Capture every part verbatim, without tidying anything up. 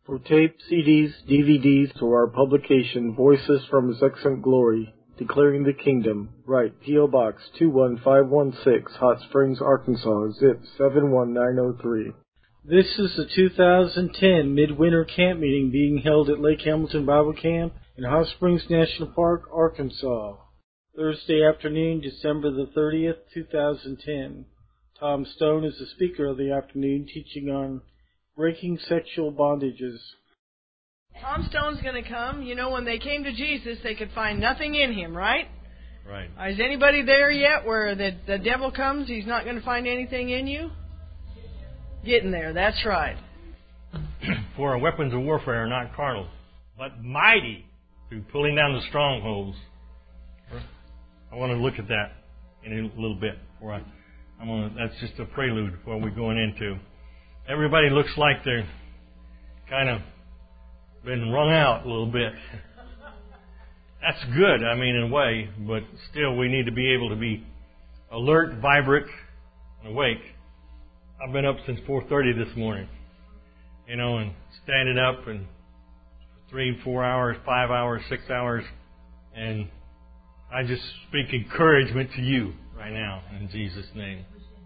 For tape, C Ds, D V Ds, to our publication, Voices from His Excellent Glory, Declaring the Kingdom, write P O Box two one five one six, Hot Springs, Arkansas, zip seven one nine zero three. This is the two thousand ten Midwinter Camp Meeting being held at Lake Hamilton Bible Camp in Hot Springs National Park, Arkansas. Thursday afternoon, December the thirtieth, two thousand ten. Tom Stone is the speaker of the afternoon, teaching on breaking sexual bondages. Tom Stone's going to come. You know, when they came to Jesus, they could find nothing in him, right? Right. Uh, is anybody there yet where the, the devil comes, he's not going to find anything in you? Getting there, that's right. For our weapons of warfare are not carnal, but mighty through pulling down the strongholds. I want to look at that in a little bit. Before I, I'm gonna, that's just a prelude for what we're going into. Everybody looks like they're kind of been wrung out a little bit. That's good, I mean, in a way, but still we need to be able to be alert, vibrant, and awake. I've been up since four thirty this morning, you know, and standing up and three, four hours, five hours, six hours, and I just speak encouragement to you right now in Jesus' name.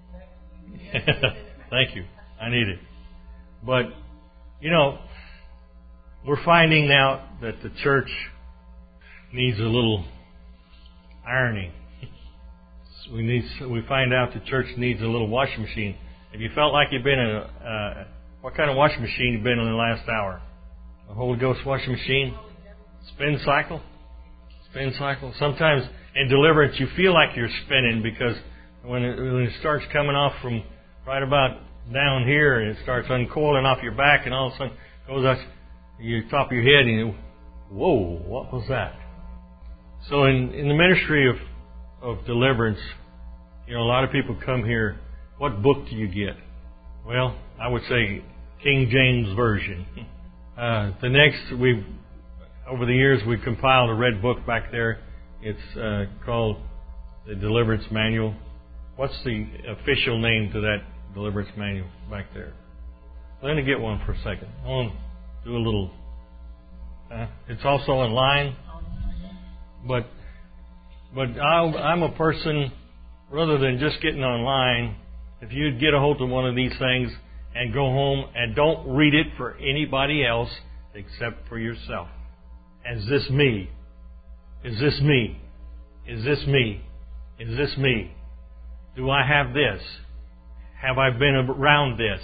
Thank you. I need it. But, you know, we're finding out that the church needs a little ironing. We need. We find out the church needs a little washing machine. Have you felt like you've been in a, uh, what kind of washing machine you've been in the last hour? A Holy Ghost washing machine? Spin cycle? Spin cycle? Sometimes in deliverance you feel like you're spinning because when it, when it starts coming off from right about down here and it starts uncoiling off your back and all of a sudden goes up your top of your head and you, whoa, what was that? So in, in the ministry of, of deliverance, you know, a lot of people come here. What book do you get? Well, I would say King James Version. Uh, the next, we've, over the years, we've compiled a red book back there. It's uh, called the Deliverance Manual. What's the official name to that Deliverance Manual back there? Let me get one for a second. I want to do a little. Uh, it's also online, but but I, I'm a person. Rather than just getting online, if you'd get a hold of one of these things and go home and don't read it for anybody else except for yourself. Is this me? Is this me? Is this me? Is this me? Do I have this? Have I been around this?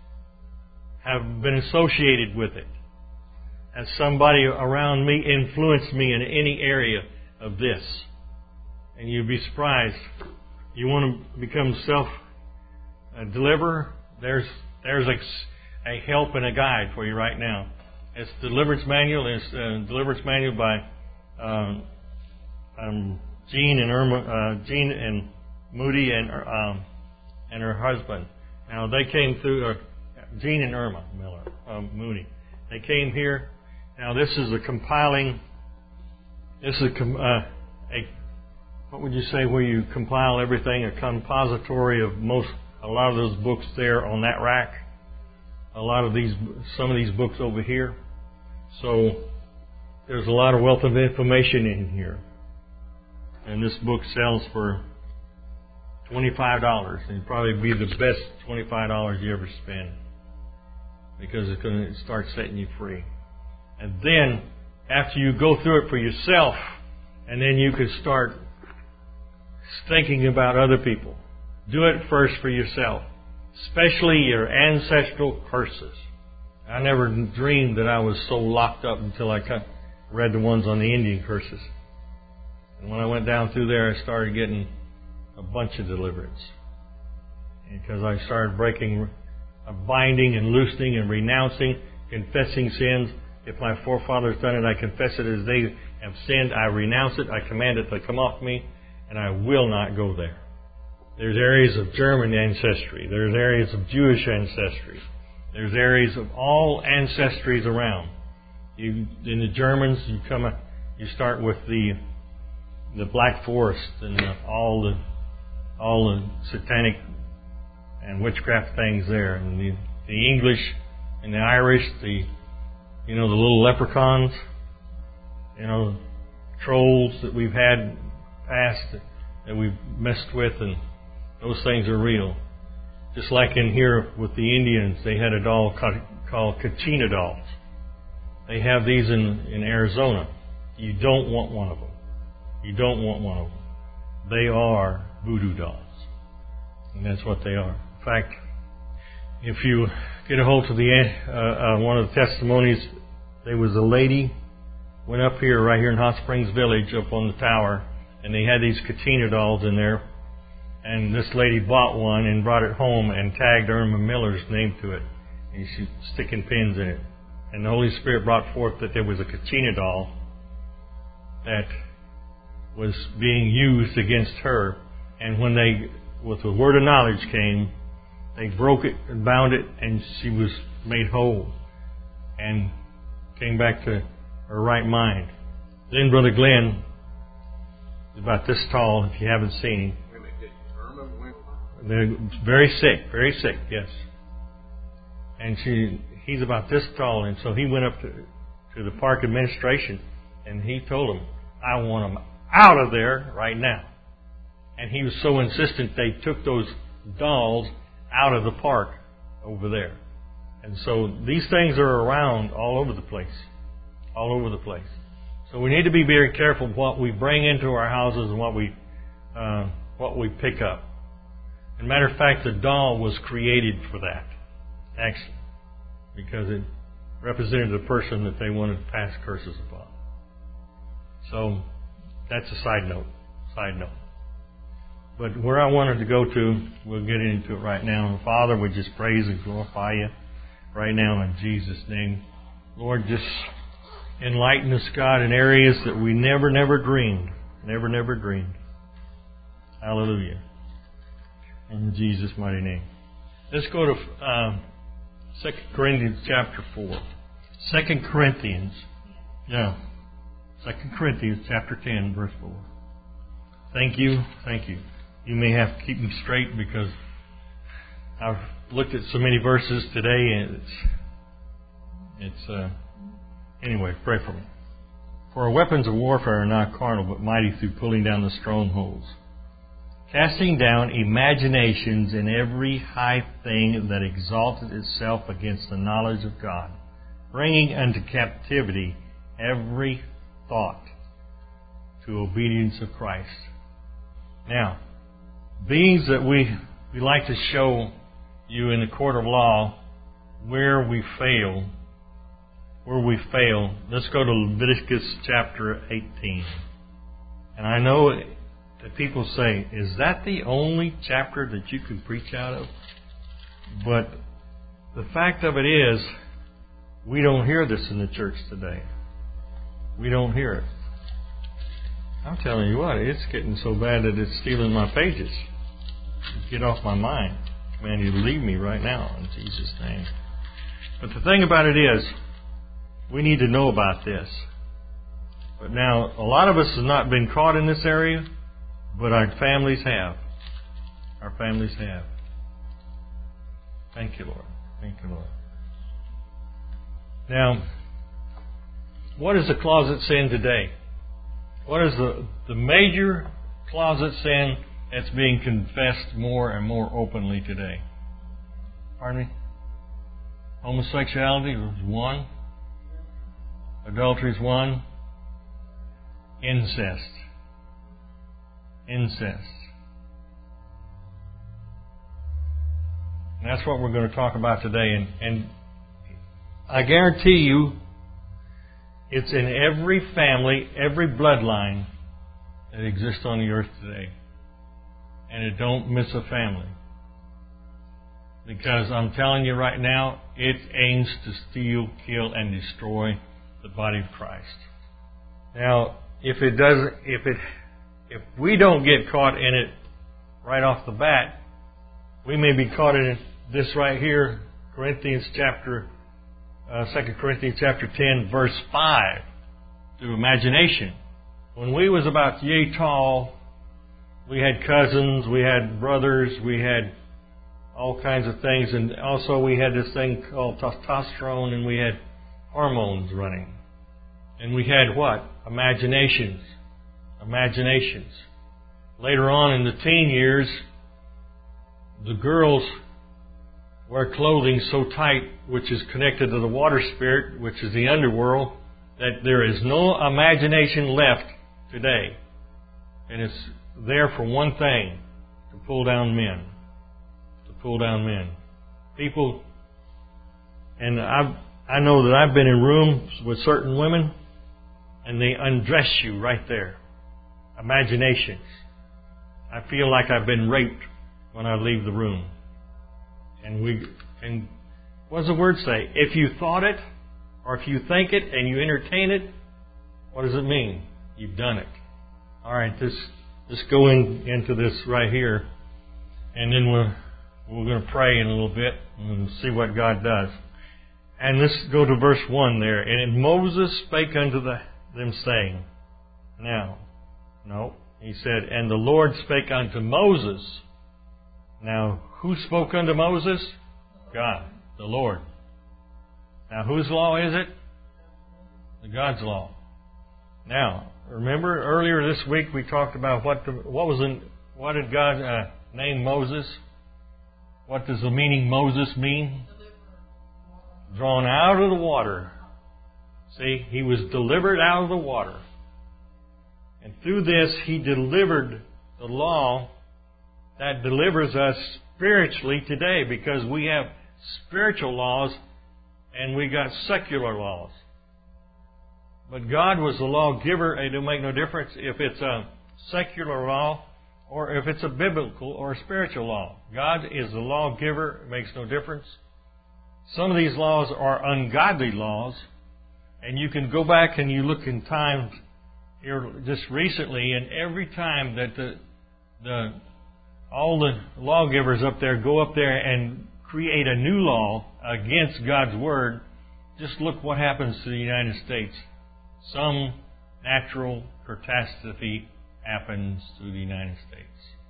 Have been associated with it? Has somebody around me influenced me in any area of this? And you'd be surprised. You want to become self-deliverer? There's there's a, a help and a guide for you right now. It's the Deliverance Manual. It's uh, Deliverance Manual by um, um, Jean and Irma, uh, Jean and Moody and um, and her husband. Now they came through. Uh, Jean and Irma Miller um, Moody. They came here. Now this is a compiling. This is a, uh, a what would you say where you compile everything? A compository of most a lot of those books there on that rack. A lot of these, some of these books over here. So there's a lot of wealth of information in here. And this book sells for twenty-five dollars. It'd probably be the best twenty-five dollars you ever spend because it's going to start setting you free. And then after you go through it for yourself, and then you can start thinking about other people. Do it first for yourself, especially your ancestral curses. I never dreamed that I was so locked up until I read the ones on the Indian curses. And when I went down through there, I started getting a bunch of deliverance. Because I started breaking, uh, binding and loosening and renouncing, confessing sins. If my forefathers done it, I confess it as they have sinned. I renounce it. I command it to come off me, and I will not go there. There's areas of German ancestry. There's areas of Jewish ancestry. There's areas of all ancestries around. You, in the Germans, you come, you start with the the Black Forest and the, all the all the satanic and witchcraft things there. And the, the English and the Irish, the You know, the little leprechauns, you know, trolls that we've had past that we've messed with, and those things are real. Just like in here with the Indians, they had a doll called Kachina dolls. They have these in, in Arizona. You don't want one of them. You don't want one of them. They are voodoo dolls. And that's what they are. In fact, if you get a hold of the uh, uh, one of the testimonies, there was a lady went up here, right here in Hot Springs Village, up on the tower, and they had these Kachina dolls in there. And this lady bought one and brought it home and tagged Irma Miller's name to it. And she's sticking pins in it. And the Holy Spirit brought forth that there was a Kachina doll that was being used against her. And when they, with the word of knowledge came, they broke it and bound it, and she was made whole and came back to her right mind. Then Brother Glenn is about this tall, if you haven't seen him. They're very sick, very sick, yes. And she, he's about this tall, and so he went up to, to the park administration, and he told them, I want them out of there right now. And he was so insistent, they took those dolls out of the park over there. And so these things are around all over the place, all over the place. So we need to be very careful what we bring into our houses and what we uh, what we pick up. As a matter of fact, the doll was created for that, actually, because it represented the person that they wanted to pass curses upon. So that's a side note, side note. But where I wanted to go to, we'll get into it right now. Father, we just praise and glorify you right now in Jesus' name. Lord, just enlighten us, God, in areas that we never, never dreamed, never, never dreamed. Hallelujah. In Jesus' mighty name. Let's go to uh, Second Corinthians chapter four. Second Corinthians, yeah. Second Corinthians chapter ten, verse four. Thank you, thank you. You may have to keep them straight because I've looked at so many verses today, and it's it's uh, anyway. Pray for me. For our weapons of warfare are not carnal, but mighty through pulling down the strongholds, casting down imaginations and every high thing that exalted itself against the knowledge of God, bringing unto captivity every thought to obedience of Christ. Now, beings that we, we like to show you in the court of law where we fail, where we fail, let's go to Leviticus chapter eighteen. And I know that people say, is that the only chapter that you can preach out of? But the fact of it is, we don't hear this in the church today. We don't hear it. I'm telling you what, it's getting so bad that it's stealing my pages. Get off my mind. Man, you leave me right now in Jesus' name. But the thing about it is, we need to know about this. But now, a lot of us have not been caught in this area, but our families have. Our families have. Thank you, Lord. Thank you, Lord. Now, what is the closet sin today? What is the, the major closet sin that's being confessed more and more openly today? Pardon me? Homosexuality is one. Adultery is one. Incest. Incest. And that's what we're going to talk about today. And, and I guarantee you, it's in every family, every bloodline that exists on the earth today. And it don't miss a family. Because I'm telling you right now, it aims to steal, kill, and destroy the body of Christ. Now, if it doesn't, if it, if we don't get caught in it right off the bat, we may be caught in this right here, Corinthians chapter, uh, Second Corinthians chapter ten, verse five, through imagination. When we was about yay tall, we had cousins, we had brothers, we had all kinds of things, and also we had this thing called testosterone, and we had hormones running. And we had what? Imaginations. Imaginations. Later on in the teen years, the girls wear clothing so tight, which is connected to the water spirit, which is the underworld, that there is no imagination left today. And it's there for one thing, to pull down men. To pull down men. People, and I I know that I've been in rooms with certain women, and they undress you right there. Imaginations. I feel like I've been raped when I leave the room. And we, and what does the word say? If you thought it, or if you think it and you entertain it, what does it mean? You've done it. All right, this, let's go in, into this right here, and then we're, we're going to pray in a little bit and see what God does. And let's go to verse one there. And Moses spake unto the, them, saying, now, no, he said, and the Lord spake unto Moses. Now, who spoke unto Moses? God, the Lord. Now, whose law is it? The God's law. Now, remember earlier this week we talked about what the, what was in, what did God uh, name Moses? What does the meaning Moses mean? Drawn out of the water. See, he was delivered out of the water. And through this, he delivered the law that delivers us spiritually today, because we have spiritual laws and we got secular laws. But God was the lawgiver, and it don't make no difference if it's a secular law or if it's a biblical or a spiritual law. God is the lawgiver. It makes no difference. Some of these laws are ungodly laws, and you can go back and you look in times here just recently, and every time that the the all the lawgivers up there go up there and create a new law against God's Word, just look what happens to the United States. Some natural catastrophe happens to the United States.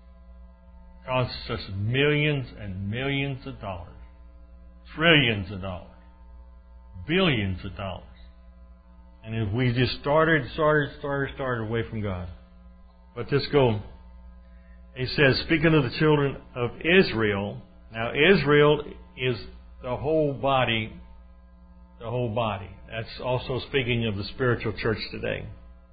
It costs us millions and millions of dollars. Trillions of dollars. Billions of dollars. And if we just started, started, started, started away from God. But let's go. He says, speaking of the children of Israel. Now, Israel is the whole body. The whole body. That's also speaking of the spiritual church today.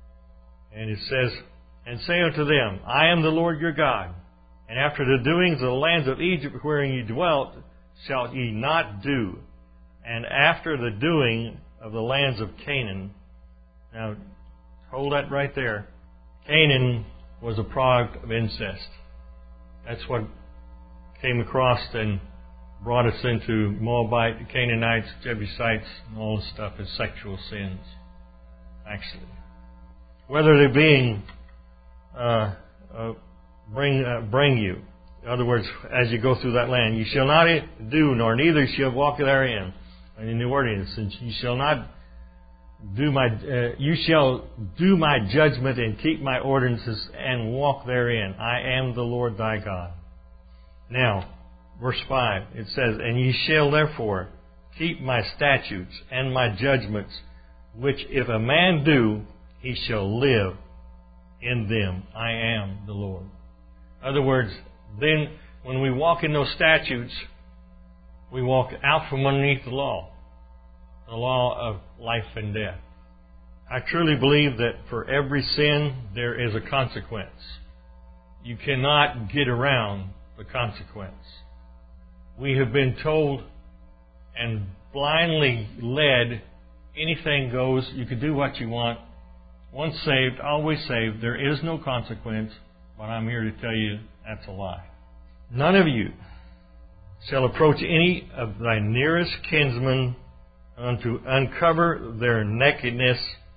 And it says, and say unto them, I am the Lord your God. And after the doings of the lands of Egypt wherein ye dwelt, shall ye not do. And after the doing of the lands of Canaan. Now, hold that right there. Canaan was a product of incest. That's what came across and brought us into Moabite, Canaanites, Jebusites, and all this stuff is sexual sins, actually. Whether they're being uh, uh, bring uh, bring you. In other words, as you go through that land, you shall not do, nor neither shall walk therein. And in the ordinance, and you shall not do my, uh, you shall do my judgment and keep my ordinances and walk therein. I am the Lord thy God. Now, verse five, it says, and ye shall therefore keep my statutes and my judgments, which if a man do, he shall live in them. I am the Lord. In other words, then when we walk in those statutes, we walk out from underneath the law. The law of life and death. I truly believe that for every sin, there is a consequence. You cannot get around the consequence. We have been told and blindly led, anything goes, you can do what you want. Once saved, always saved. There is no consequence, but I'm here to tell you that's a lie. None of you shall approach any of thy nearest kinsmen unto uncover their nakedness.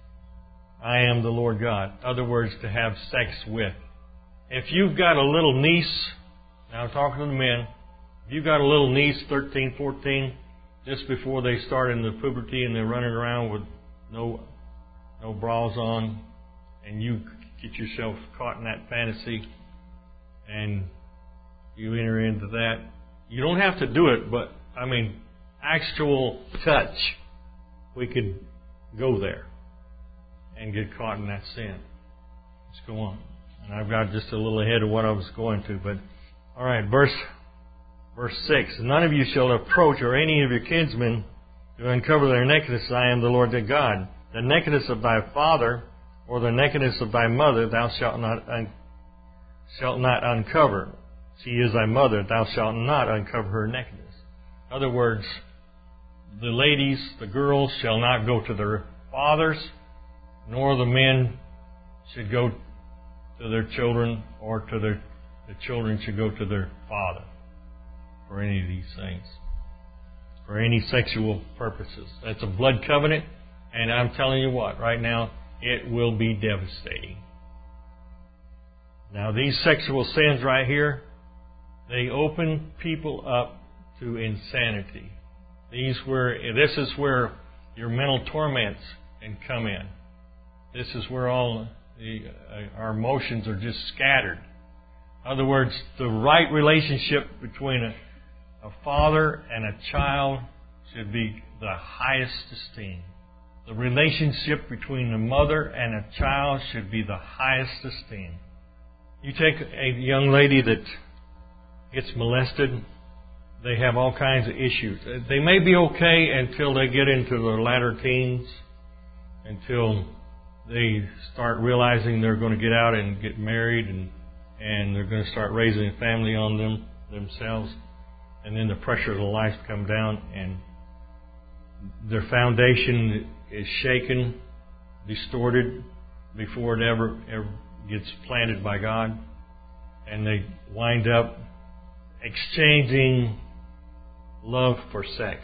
I am the Lord God. In other words, to have sex with. If you've got a little niece, now I'm talking to the men, if you've got a little niece, thirteen, fourteen, just before they start in the puberty and they're running around with no no bras on, and you get yourself caught in that fantasy, and you enter into that, you don't have to do it, but, I mean, actual touch we could go there and get caught in that sin. Let's go on. And I've got just a little ahead of what I was going to, but all right, verse verse six. None of you shall approach or any of your kinsmen to uncover their nakedness. I am the Lord thy God. The nakedness of thy father or the nakedness of thy mother thou shalt not un- shalt not uncover. She is thy mother, thou shalt not uncover her nakedness. In other words, the ladies, the girls, shall not go to their fathers, nor the men should go to their children, or to their the children should go to their father for any of these things, for any sexual purposes. That's a blood covenant, and I'm telling you what, right now, it will be devastating. Now, these sexual sins right here, they open people up to insanity. These where this is where your mental torments can come in. This is where all the, uh, our emotions are just scattered. In other words, the right relationship between a, a father and a child should be the highest esteem. The relationship between a mother and a child should be the highest esteem. You take a young lady that gets molested, they have all kinds of issues. They may be okay until they get into their latter teens, until they start realizing they're going to get out and get married, and, and they're going to start raising a family on them themselves. And then the pressure of the life come down, and their foundation is shaken, distorted before it ever, ever gets planted by God. And they wind up exchanging love for sex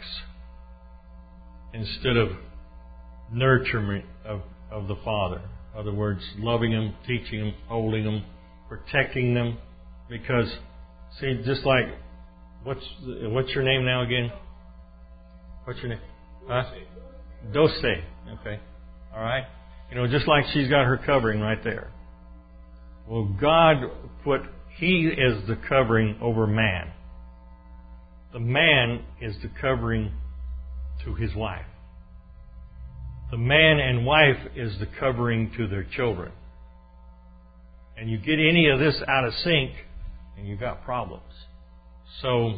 instead of nurturement of, of the Father. In other words, loving them, teaching them, holding them, protecting them. Because, see, just like, what's what's your name now again? What's your name? Huh? Dose. Okay. All right. You know, just like she's got her covering right there. Well, God put, He is the covering over man. The man is the covering to his wife. The man and wife is the covering to their children. And you get any of this out of sync, and you've got problems. So,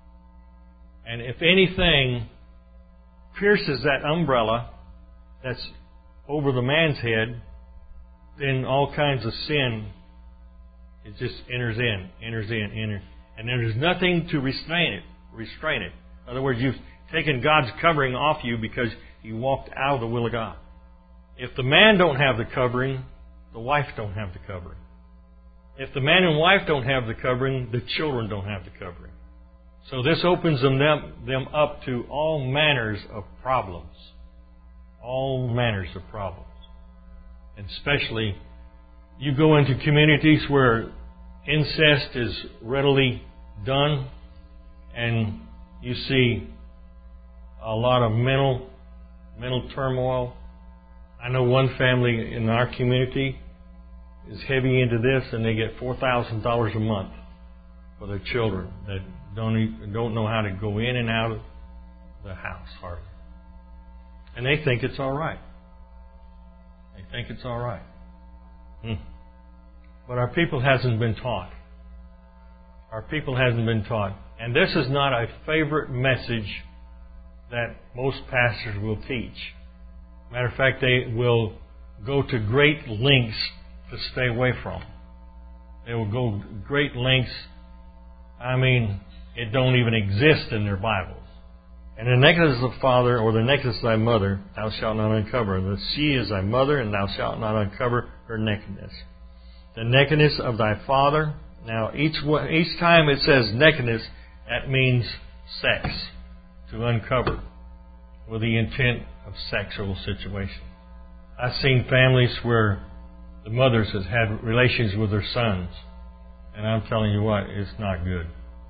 and if anything pierces that umbrella that's over the man's head, then all kinds of sin, it just enters in, enters in, enters. And there's nothing to restrain it. Restrain it. In other words, you've taken God's covering off you because you walked out of the will of God. If the man don't have the covering, the wife don't have the covering. If the man and wife don't have the covering, the children don't have the covering. So this opens them, them, them up to all manners of problems. All manners of problems. And especially, you go into communities where incest is readily done, and you see a lot of mental mental turmoil. I know one family in our community is heavy into this, and they get four thousand dollars a month for their children that don't even, don't know how to go in and out of the house hardly, and they think it's all right. They think it's all right. Hmm. But our people hasn't been taught. Our people hasn't been taught. And this is not a favorite message that most pastors will teach. Matter of fact, they will go to great lengths to stay away from. They will go great lengths. I mean, it don't even exist in their Bibles. And the nakedness of the father, or the nakedness of thy mother, thou shalt not uncover. The she is thy mother, and thou shalt not uncover her nakedness. The nakedness of thy father. Now, each each time it says nakedness, that means sex, to uncover, with the intent of sexual situation. I've seen families where the mothers have had relations with their sons, and I'm telling you what, it's not good.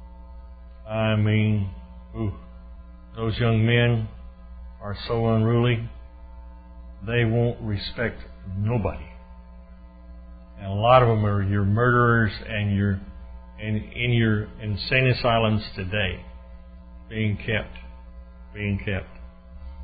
I mean, ooh, those young men are so unruly, they won't respect nobody. And a lot of them are your murderers and your and in your insane asylums today, being kept, being kept.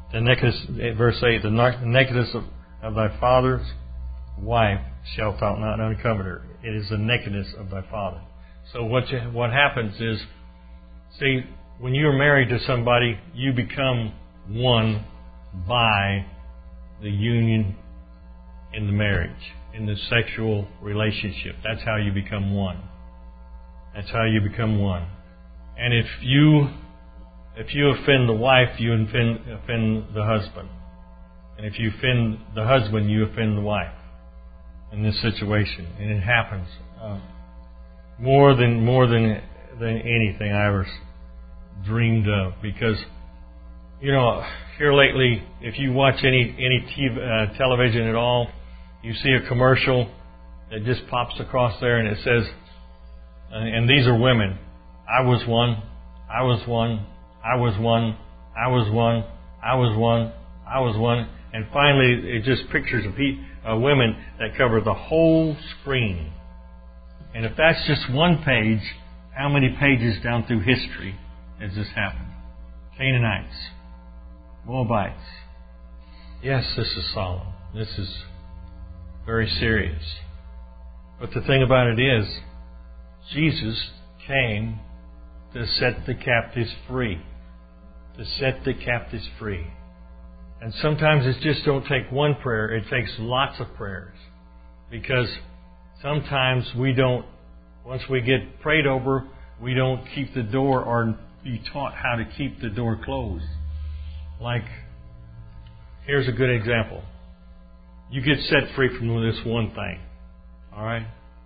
the nakedness, verse eight, the nakedness of, of thy father's wife shalt thou not uncover her. It is the nakedness of thy father. So what you, what happens is, see, when you're married to somebody, you become one by the union in the marriage, in the sexual relationship. That's how you become one. That's how you become one. And if you if you offend the wife, you offend, offend the husband. And if you offend the husband, you offend the wife in this situation. And it happens uh, more than more than than anything I ever dreamed of. Because, you know, here lately, if you watch any any T V, uh, television at all, you see a commercial that just pops across there and it says, uh, and these are women. I was one. I was one. I was one. I was one. I was one. I was one. And finally, it just pictures of pe- uh, women that cover the whole screen. And if that's just one page, how many pages down through history has this happened? Canaanites, Moabites. Yes, this is solemn. This is very serious. But the thing about it is, Jesus came to set the captives free. To set the captives free. And sometimes it just don't take one prayer, it takes lots of prayers. Because sometimes we don't, once we get prayed over, we don't keep the door or be taught how to keep the door closed. Like, here's a good example. You get set free from this one thing, alright?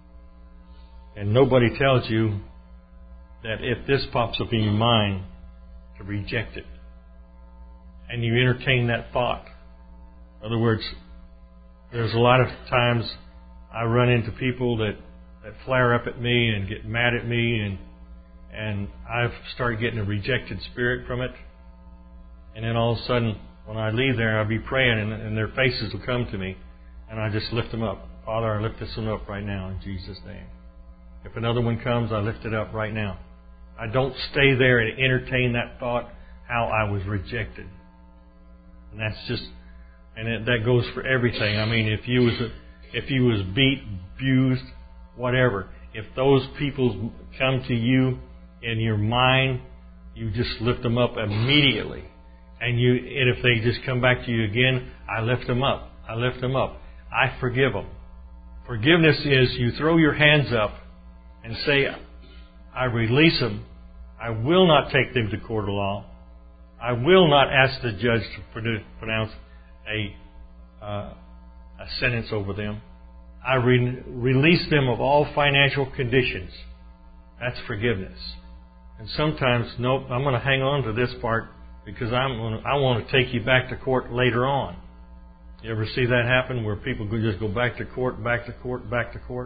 And nobody tells you that if this pops up in your mind, to reject it. And you entertain that thought. In other words, there's a lot of times I run into people that, that flare up at me and get mad at me, and and I've started getting a rejected spirit from it. And then all of a sudden, when I leave there, I'll be praying, and, and their faces will come to me, and I just lift them up. Father, I lift this one up right now in Jesus' name. If another one comes, I lift it up right now. I don't stay there and entertain that thought how I was rejected. And that's just, and it, that goes for everything. I mean, if you was if you was beat, abused, whatever, if those people come to you in your mind, you just lift them up immediately. And you, and if they just come back to you again, I lift them up. I lift them up. I forgive them. Forgiveness is you throw your hands up and say, I release them. I will not take them to court of law. I will not ask the judge to pronounce a uh, a sentence over them. I re- release them of all financial conditions. That's forgiveness. And sometimes, nope, I'm going to hang on to this part because I'm gonna, I want to take you back to court later on. You ever see that happen where people just go back to court, back to court, back to court?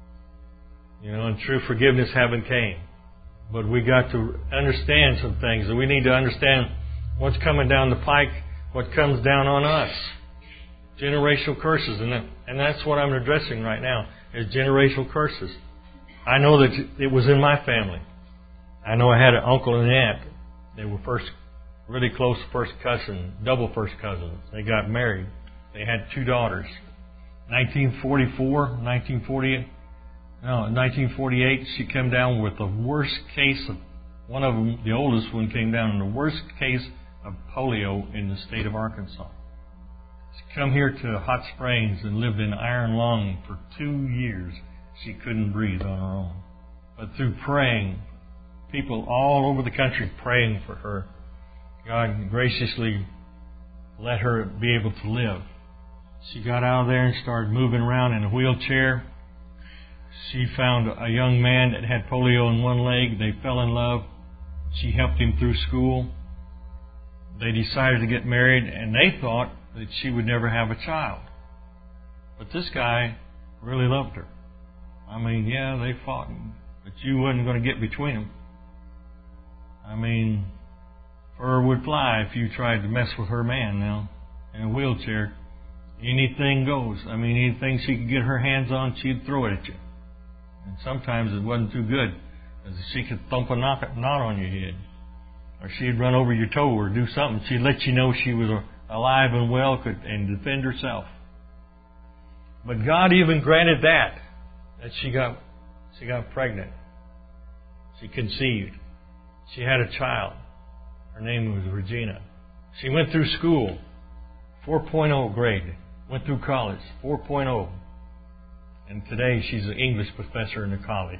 You know, and true forgiveness haven't came. But we got to understand some things. And we need to understand what's coming down the pike, what comes down on us. Generational curses. And, that, and that's what I'm addressing right now, is generational curses. I know that it was in my family. I know I had an uncle and an aunt. They were first, really close first cousin, double first cousins. They got married. They had two daughters. nineteen forty-four, nineteen forty-eight. No, in nineteen forty-eight, she came down with the worst case of, one of them, the oldest one, came down in the worst case of polio in the state of Arkansas. She come here to Hot Springs and lived in iron lung for two years. She couldn't breathe on her own. But through praying, people all over the country praying for her, God graciously let her be able to live. She got out of there and started moving around in a wheelchair. She found a young man that had polio in one leg. They fell in love. She helped him through school. They decided to get married, and they thought that she would never have a child. But this guy really loved her. I mean, yeah, they fought, but you wasn't going to get between them. I mean, fur would fly if you tried to mess with her man now in a wheelchair. Anything goes. I mean, anything she could get her hands on, she'd throw it at you. And sometimes it wasn't too good, because she could thump a knot on your head. or she'd run over your toe or do something. She'd let you know she was alive and well could, and defend herself. But God even granted that, that she got, she got pregnant. She conceived. She had a child. Her name was Regina. She went through school, four point oh grade. Went through college, four point oh. And today she's an English professor in a college.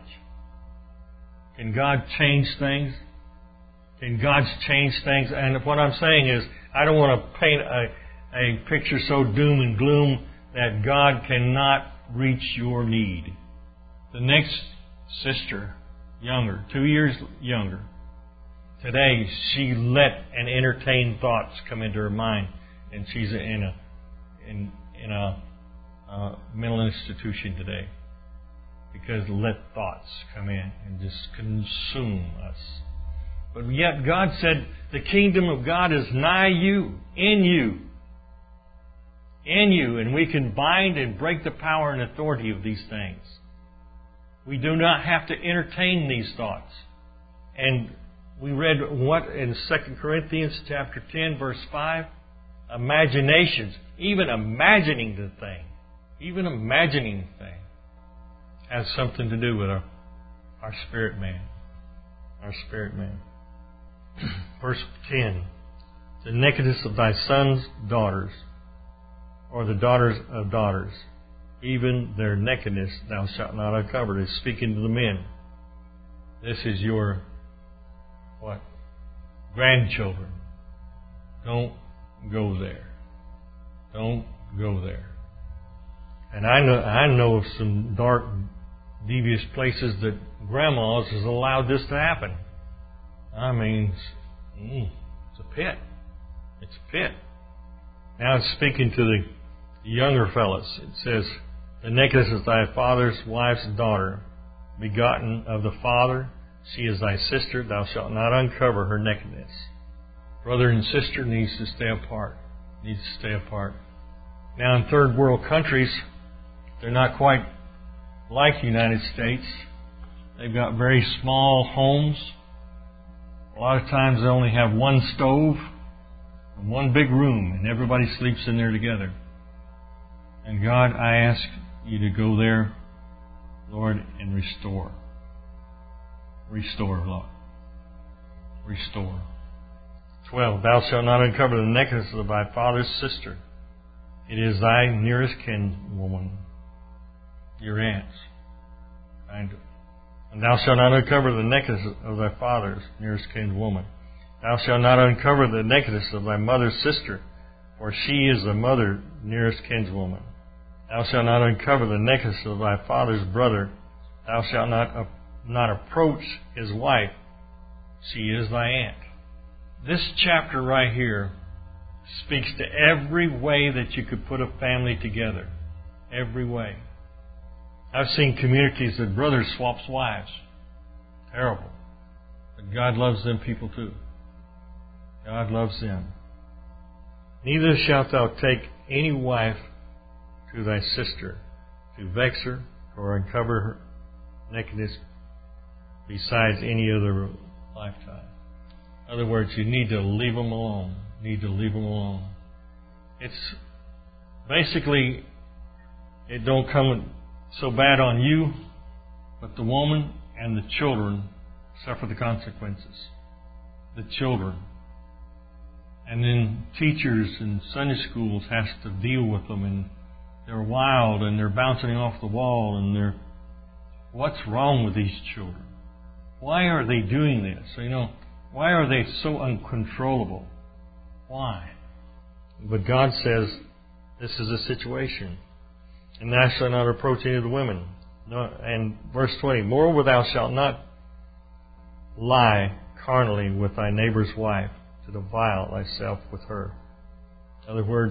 Can God change things? Can God change things? And what I'm saying is, I don't want to paint a, a picture so doom and gloom that God cannot reach your need. The next sister, younger, two years younger, today she let and entertained thoughts come into her mind, and she's in a in in a uh, mental institution today because let thoughts come in and just consume us. But yet God said the kingdom of God is nigh you, in you, in you, and we can bind and break the power and authority of these things. We do not have to entertain these thoughts. And we read what in Second Corinthians chapter ten, verse five? Imaginations. Even imagining the thing. Even imagining the thing has something to do with our, our spirit man. Our spirit man. Verse ten. The nakedness of thy sons' daughters, or the daughters of daughters, even their nakedness thou shalt not uncover. It's speaking to the men. This is your, what? Grandchildren. Don't go there. Don't go there. And I know, I know of some dark, devious places that grandmas has allowed this to happen. I mean, it's, mm, it's a pit. It's a pit. Now it's speaking to the younger fellas. It says, the nakedness is thy father's wife's daughter, begotten of the father. She is thy sister. Thou shalt not uncover her nakedness. Brother and sister needs to stay apart. Needs to stay apart. Now in third world countries, they're not quite like the United States. They've got very small homes. A lot of times they only have one stove and one big room, and everybody sleeps in there together. And God, I ask you to go there, Lord, and restore. Restore, Lord. Restore. Twelve. Thou shalt not uncover the nakedness of thy father's sister. It is thy nearest kinswoman, your aunts. Kind of. And thou shalt not uncover the nakedness of thy father's nearest kinswoman. Thou shalt not uncover the nakedness of thy mother's sister, for she is the mother nearest kinswoman. Thou shalt not uncover the nakedness of thy father's brother. Thou shalt not uh, not approach his wife. She is thy aunt. This chapter right here speaks to every way that you could put a family together. Every way. I've seen communities that brothers swaps wives. Terrible. But God loves them people too. God loves them. Neither shalt thou take any wife to thy sister, to vex her, or uncover her nakedness besides any other lifetime. In other words, you need to leave them alone. You need to leave them alone. It's basically, it don't come so bad on you, but the woman and the children suffer the consequences. The children. And then teachers and Sunday schools has to deal with them, and they're wild and they're bouncing off the wall, and they're, what's wrong with these children? Why are they doing this? So, you know, why are they so uncontrollable? Why? But God says this is a situation. And thou shalt not approach any of the women. No, and verse twenty, moreover thou shalt not lie carnally with thy neighbor's wife, to defile thyself with her. In other words,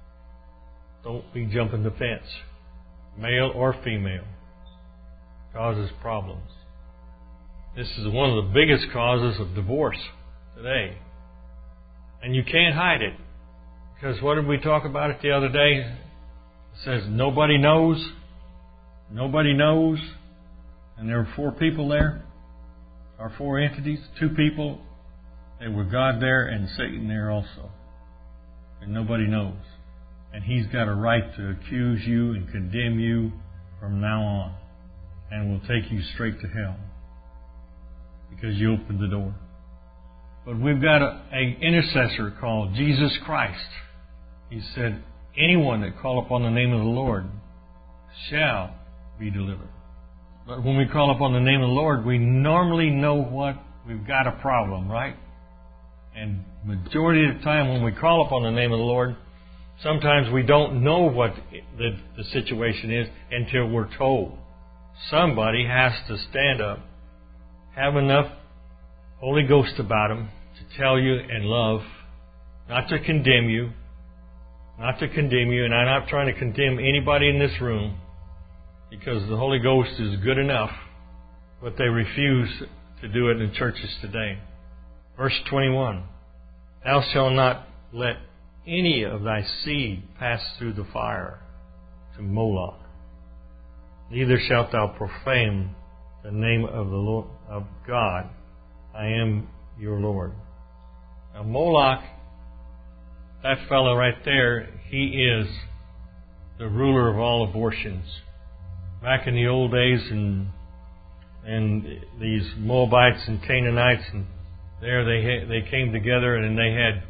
don't be jumping the fence, male or female. Causes problems. This is one of the biggest causes of divorce today. And you can't hide it. Because what did we talk about it the other day? It says nobody knows. Nobody knows. And there are four people there. Or four entities. Two people There were God there and Satan there also. And nobody knows. And he's got a right to accuse you and condemn you from now on. And will take you straight to hell. Because you opened the door. But we've got an intercessor called Jesus Christ. He said, anyone that call upon the name of the Lord shall be delivered. But when we call upon the name of the Lord, we normally know what we've got a problem, right? And majority of the time when we call upon the name of the Lord, sometimes we don't know what the, the situation is until we're told. Somebody has to stand up, have enough Holy Ghost about them to tell you in love, not to condemn you, not to condemn you, and I'm not trying to condemn anybody in this room, because the Holy Ghost is good enough, but they refuse to do it in churches today. Verse twenty-one, thou shalt not let any of thy seed pass through the fire to Moloch, neither shalt thou profane the name of the Lord of God. I am your Lord. Now Moloch, that fellow right there, he is the ruler of all abortions. Back in the old days, and and these Moabites and Canaanites, and there they they came together and they had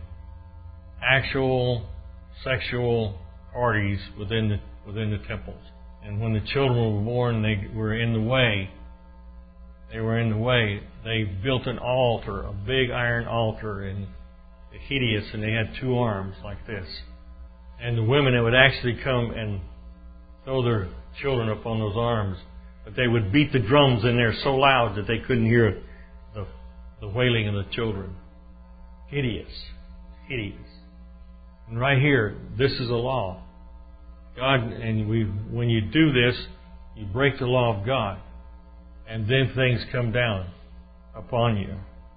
actual sexual parties within the within the temples. And when the children were born, they were in the way. They were in the way. They built an altar, a big iron altar, and hideous, and they had two arms like this. And the women that would actually come and throw their children up on those arms, but they would beat the drums in there so loud that they couldn't hear the, the wailing of the children. Hideous. Hideous. And right here, this is a law. God, and we, when you do this, you break the law of God. And then things come down upon you.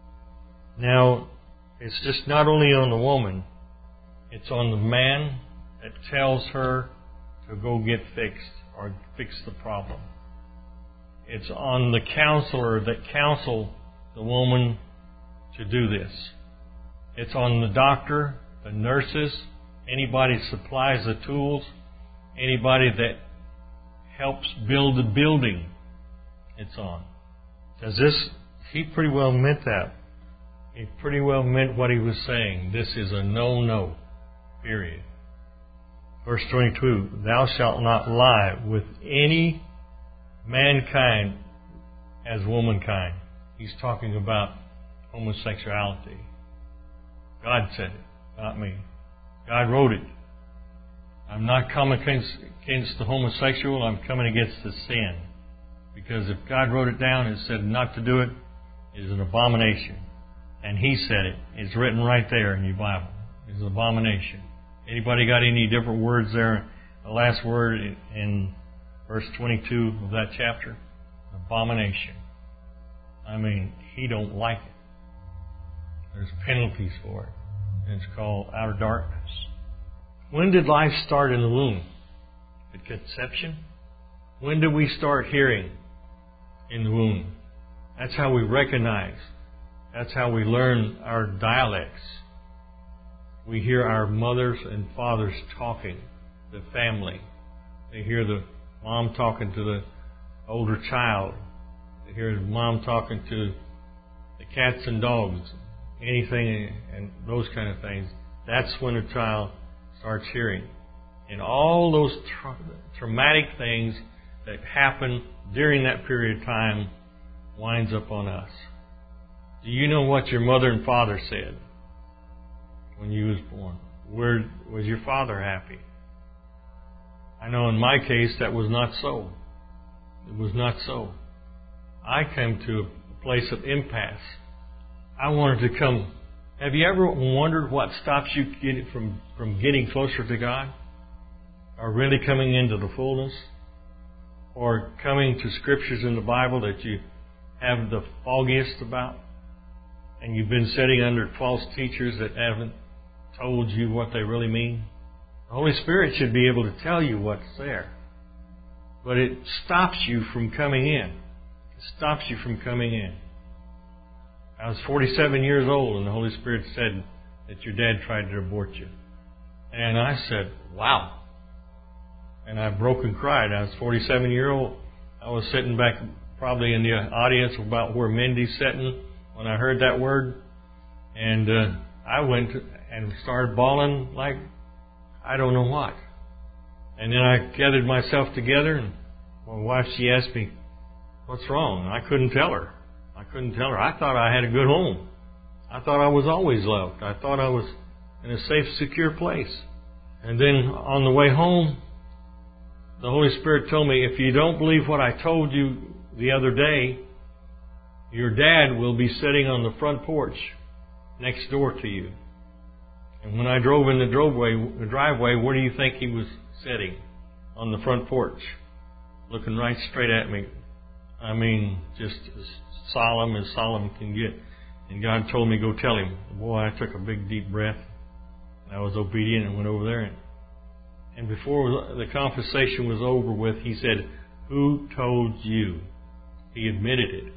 Now, it's just not only on the woman, it's on the man that tells her to go get fixed or fix the problem. It's on the counselor that counsel the woman to do this. It's on the doctor, the nurses, anybody that supplies the tools, anybody that helps build the building. It's on. Because this, he pretty well meant that. He pretty well meant what he was saying. This is a no-no. Period. Verse twenty-two, thou shalt not lie with any mankind as womankind. He's talking about homosexuality. God said it, not me. God wrote it. I'm not coming against, against the homosexual, I'm coming against the sin. Because if God wrote it down and said not to do it, it is an abomination. And He said it. It's written right there in your Bible. It's an abomination. Anybody got any different words there? The last word in verse twenty-two of that chapter? Abomination. I mean, He don't like it. There's penalties for it. And it's called outer darkness. When did life start in the womb? At conception? When did we start hearing? In the womb. That's how we recognize. That's how we learn our dialects. We hear our mothers and fathers talking, the family. They hear the mom talking to the older child. They hear the mom talking to the cats and dogs, anything and those kind of things. That's when a child starts hearing. And all those tra- traumatic things that happen during that period of time winds up on us. Do you know what your mother and father said when you was born? Where was your father happy? I know in my case that was not so. It was not so. I came to a place of impasse. I wanted to come. Have you ever wondered what stops you getting from, from getting closer to God? Or really coming into the fullness? Or coming to scriptures in the Bible that you have the foggiest about? And you've been sitting under false teachers that haven't told you what they really mean? The Holy Spirit should be able to tell you what's there. But it stops you from coming in. It stops you from coming in. I was forty-seven years old, and the Holy Spirit said that your dad tried to abort you. And I said, wow. And I broke and cried. I was forty-seven years old. I was sitting back probably in the audience about where Mindy's sitting when I heard that word. And uh, I went and started bawling like I don't know what. And then I gathered myself together, and my wife, she asked me, what's wrong? I couldn't tell her. I couldn't tell her. I thought I had a good home. I thought I was always loved. I thought I was in a safe, secure place. And then on the way home, the Holy Spirit told me, if you don't believe what I told you the other day, your dad will be sitting on the front porch next door to you. And when I drove in the driveway, the driveway, where do you think he was sitting? On the front porch, looking right straight at me. I mean, just as solemn as solemn can get. And God told me, go tell him. Boy, I took a big, deep breath. I was obedient and went over there. And, and before the conversation was over with, he said, who told you? He admitted it.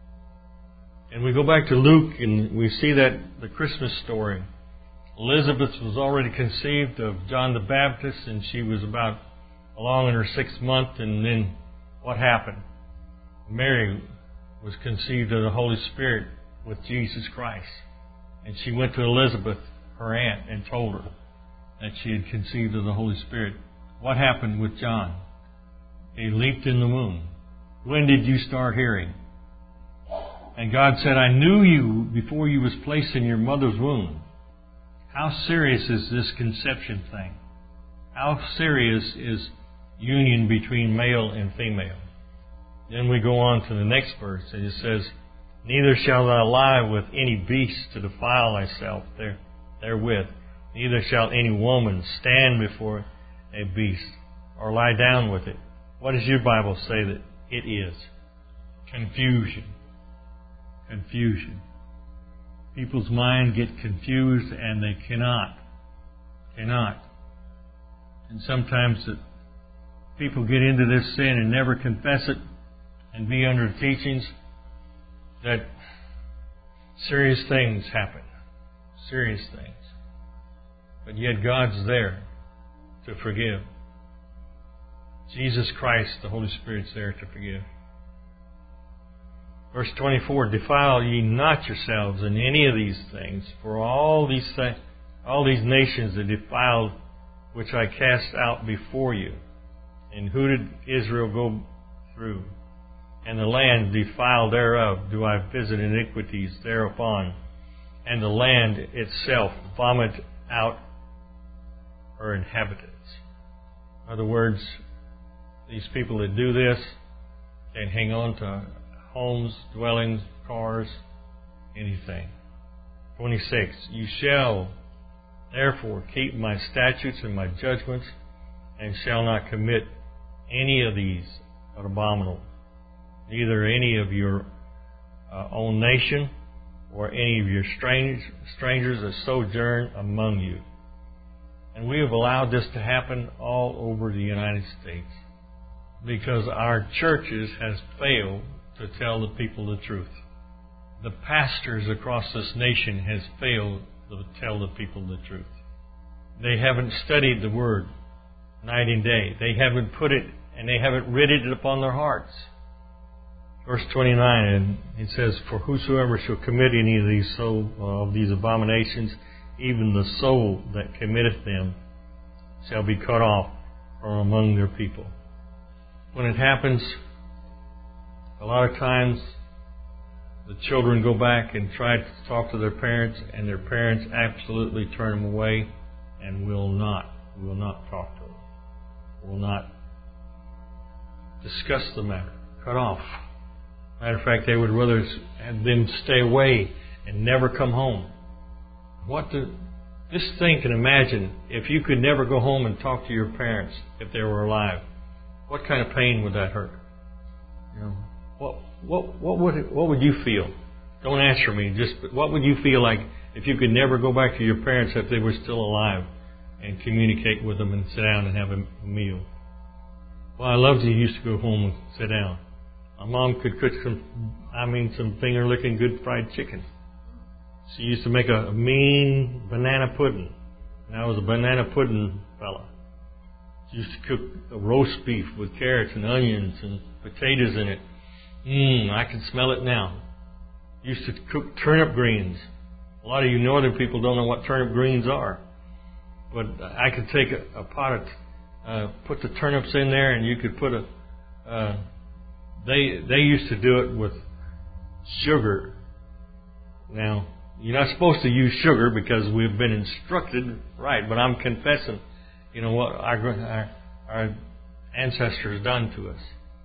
And we go back to Luke, and we see that the Christmas story. Elizabeth was already conceived of John the Baptist, and she was about along in her sixth month, and then what happened? Mary was conceived of the Holy Spirit with Jesus Christ. And she went to Elizabeth, her aunt, and told her that she had conceived of the Holy Spirit. What happened with John? He leaped in the womb. When did you start hearing? And God said, I knew you before you was placed in your mother's womb. How serious is this conception thing? How serious is union between male and female? Then we go on to the next verse, and it says, neither shall thou lie with any beast to defile thyself there, therewith. Neither shall any woman stand before a beast, or lie down with it. What does your Bible say that it is? Confusion. Confusion. People's mind get confused, and they cannot. Cannot. And sometimes the people get into this sin and never confess it, and be under teachings that serious things happen. Serious things. But yet God's there to forgive. Jesus Christ, the Holy Spirit's there to forgive. Verse twenty-four, defile ye not yourselves in any of these things, for all these th- all these nations are defiled, which I cast out before you. And who did Israel go through? And the land defiled thereof do I visit iniquities thereupon, and the land itself vomit out her inhabitants. In other words, these people that do this can hang on to homes, dwellings, cars, anything. twenty-six, you shall therefore keep my statutes and my judgments, and shall not commit any of these are abominable. Neither any of your uh, own nation or any of your strange, strangers that sojourn among you. And we have allowed this to happen all over the United States because our churches has failed to tell the people the truth. The pastors across this nation has failed to tell the people the truth. They haven't studied the Word night and day. They haven't put it, and they haven't written it upon their hearts. Verse twenty-nine, and it says, for whosoever shall commit any of these soul, uh, of these abominations, even the soul that committeth them shall be cut off from among their people. When it happens, a lot of times the children go back and try to talk to their parents, and their parents absolutely turn them away and will not, will not talk to them, will not discuss the matter, cut off. Matter of fact, they would rather have them stay away and never come home. What the, just think and imagine if you could never go home and talk to your parents if they were alive. What kind of pain would that hurt? You know, what what what would it, what would you feel? Don't answer me. Just what would you feel like if you could never go back to your parents if they were still alive and communicate with them and sit down and have a, a meal? Well, I loved you used to go home and sit down. My mom could cook some, I mean, some finger-licking good fried chicken. she used to make a, a mean banana pudding. And I was a banana pudding fella. She used to cook a roast beef with carrots and onions and potatoes in it. Mmm, I can smell it now. Used to cook turnip greens. A lot of you northern people don't know what turnip greens are. But I could take a, a pot of, uh, put the turnips in there, and you could put a, uh, they, they used to do it with sugar. Now, you're not supposed to use sugar because we've been instructed right, but I'm confessing, you know, what our, our, our ancestors done to us.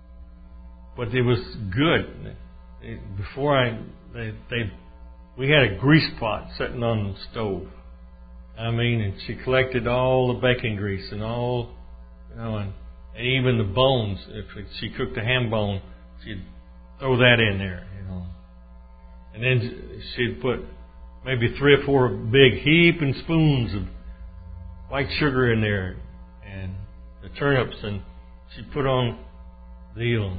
But it was good. It, before I, they, they, we had a grease pot sitting on the stove. I mean, and she collected all the bacon grease and all, you know, and, and even the bones. If she cooked a ham bone, she'd throw that in there, you know. And then she'd put maybe three or four big heaping spoons of white sugar in there, and the turnips, and she'd put on the eel.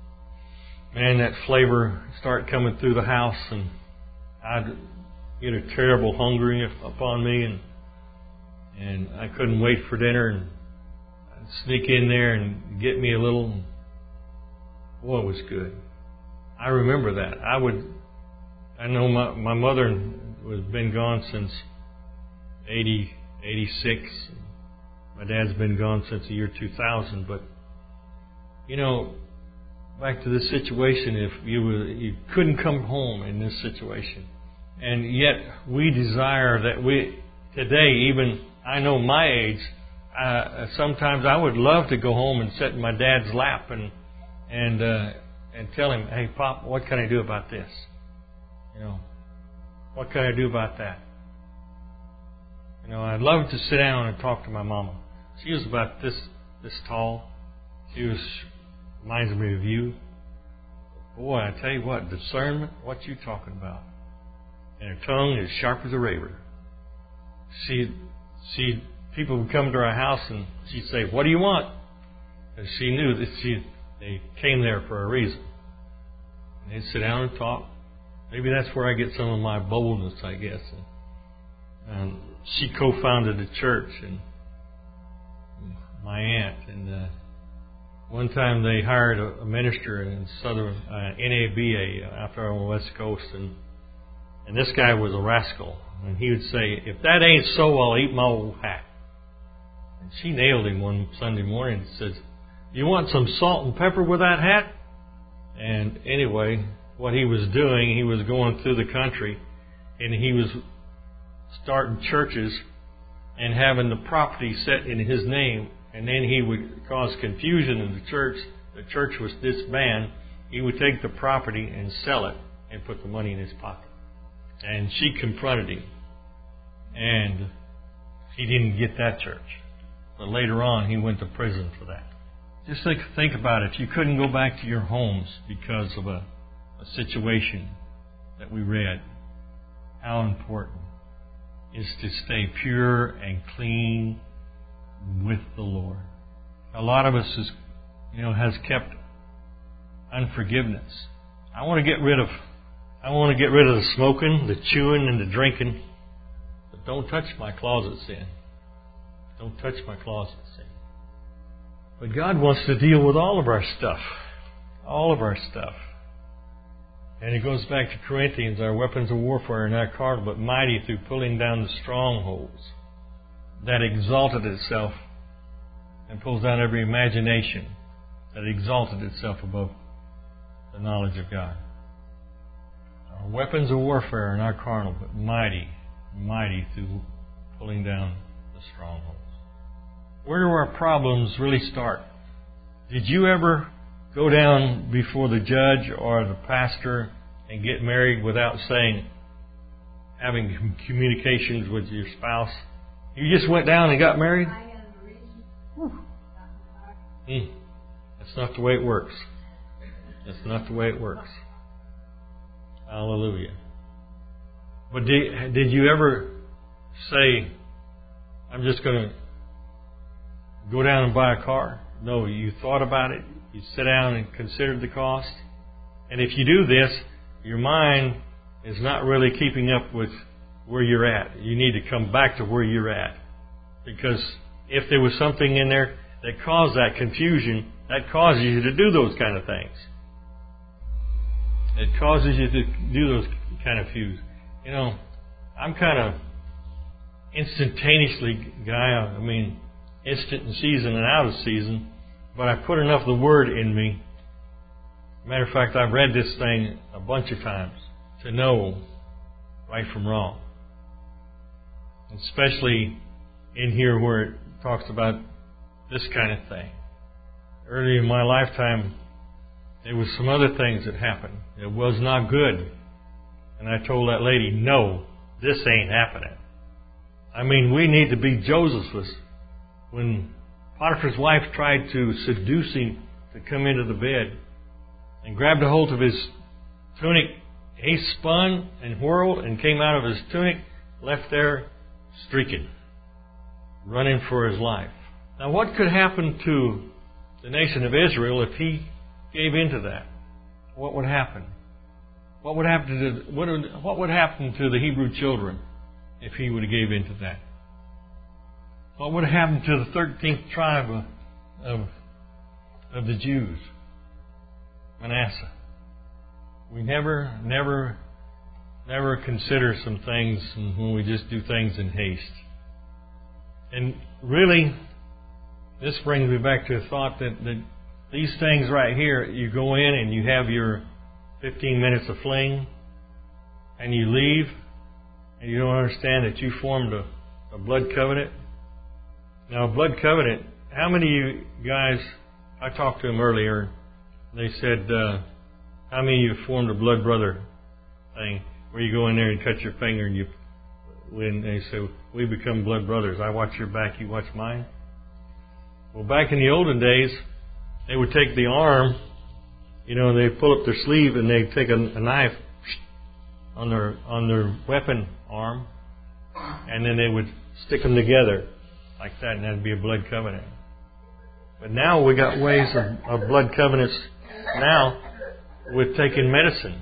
Man, that flavor started coming through the house, and I'd get a terrible hungry upon me, and and I couldn't wait for dinner, and I'd sneak in there and get me a little. Boy, it was good. I remember that. I would. I know my my mother has been gone since eighty, eighty-six. My dad's been gone since the year two thousand. But you know, back to this situation, if you were, you couldn't come home in this situation, and yet we desire that we today, even I know my age, uh, sometimes I would love to go home and sit in my dad's lap and and uh, and tell him, hey, Pop, what can I do about this? You know, what can I do about that? You know, I'd love to sit down and talk to my mama. She was about this this tall. She was reminds me of you. Boy, I tell you what, discernment, what you talking about? And her tongue is sharp as a razor. She, she, people would come to our house and she'd say, "What do you want?" And she knew that she, they came there for a reason. And they'd sit down and talk. Maybe that's where I get some of my boldness, I guess. And, and she co-founded a church, and my aunt, and uh, one time they hired a, a minister in Southern uh, N A B A out there on the West Coast, and and this guy was a rascal, and he would say, "If that ain't so, I'll eat my old hat." And she nailed him one Sunday morning and says, "You want some salt and pepper with that hat?" And anyway, what he was doing, he was going through the country, and he was starting churches and having the property set in his name, and then he would cause confusion in the church. The church was disbanded. He would take the property and sell it and put the money in his pocket. And she confronted him, and he didn't get that church. But later on, he went to prison for that. Just think, think about it. If you couldn't go back to your homes because of a, a situation that we read, how important is to stay pure and clean with the Lord. A lot of us is, you know, has kept unforgiveness. I want to get rid of, I want to get rid of the smoking, the chewing, and the drinking. But don't touch my closet sin. Don't touch my closet sin. But God wants to deal with all of our stuff, all of our stuff. And it goes back to Corinthians, our weapons of warfare are not carnal, but mighty through pulling down the strongholds that exalted itself, and pulls down every imagination that exalted itself above the knowledge of God. Our weapons of warfare are not carnal, but mighty, mighty through pulling down the strongholds. Where do our problems really start? Did you ever go down before the judge or the pastor and get married without saying, having communications with your spouse? You just went down and got married? Mm. That's not the way it works. That's not the way it works. Hallelujah. But did, did you ever say, I'm just going to go down and buy a car? No, you thought about it. You sit down and considered the cost. And if you do this, your mind is not really keeping up with where you're at. You need to come back to where you're at. Because if there was something in there that caused that confusion, that causes you to do those kind of things. It causes you to do those kind of feuds. You know, I'm kind of instantaneously guy. I mean, instant in season and out of season. But I put enough of the Word in me. Matter of fact, I've read this thing a bunch of times to know right from wrong. Especially in here where it talks about this kind of thing. Early in my lifetime, there was some other things that happened. It was not good. And I told that lady, no, this ain't happening. I mean, we need to be Josephus. When Potiphar's wife tried to seduce him to come into the bed and grabbed a hold of his tunic, he spun and whirled and came out of his tunic, left there streaking, running for his life. Now, what could happen to the nation of Israel if he gave into that? What would happen? What would happen to the, what would, what would happen to the Hebrew children if he would have gave into that? What would have happened to the thirteenth tribe of, of, of the Jews? Manasseh. We never, never, never consider some things when we just do things in haste. And really, this brings me back to a thought that, that these things right here, you go in and you have your fifteen minutes of fling, and you leave, and you don't understand that you formed a, a blood covenant. Now, a blood covenant, how many of you guys, I talked to them earlier, they said, uh, how many of you formed a blood brother thing, where you go in there and cut your finger, and you, when they say, we become blood brothers, I watch your back, you watch mine? Well, back in the olden days, they would take the arm, you know, they'd pull up their sleeve and they'd take a, a knife on their on their weapon arm, and then they would stick them together like that, and that'd be a blood covenant. But now we got ways of, of blood covenants now with taking medicine.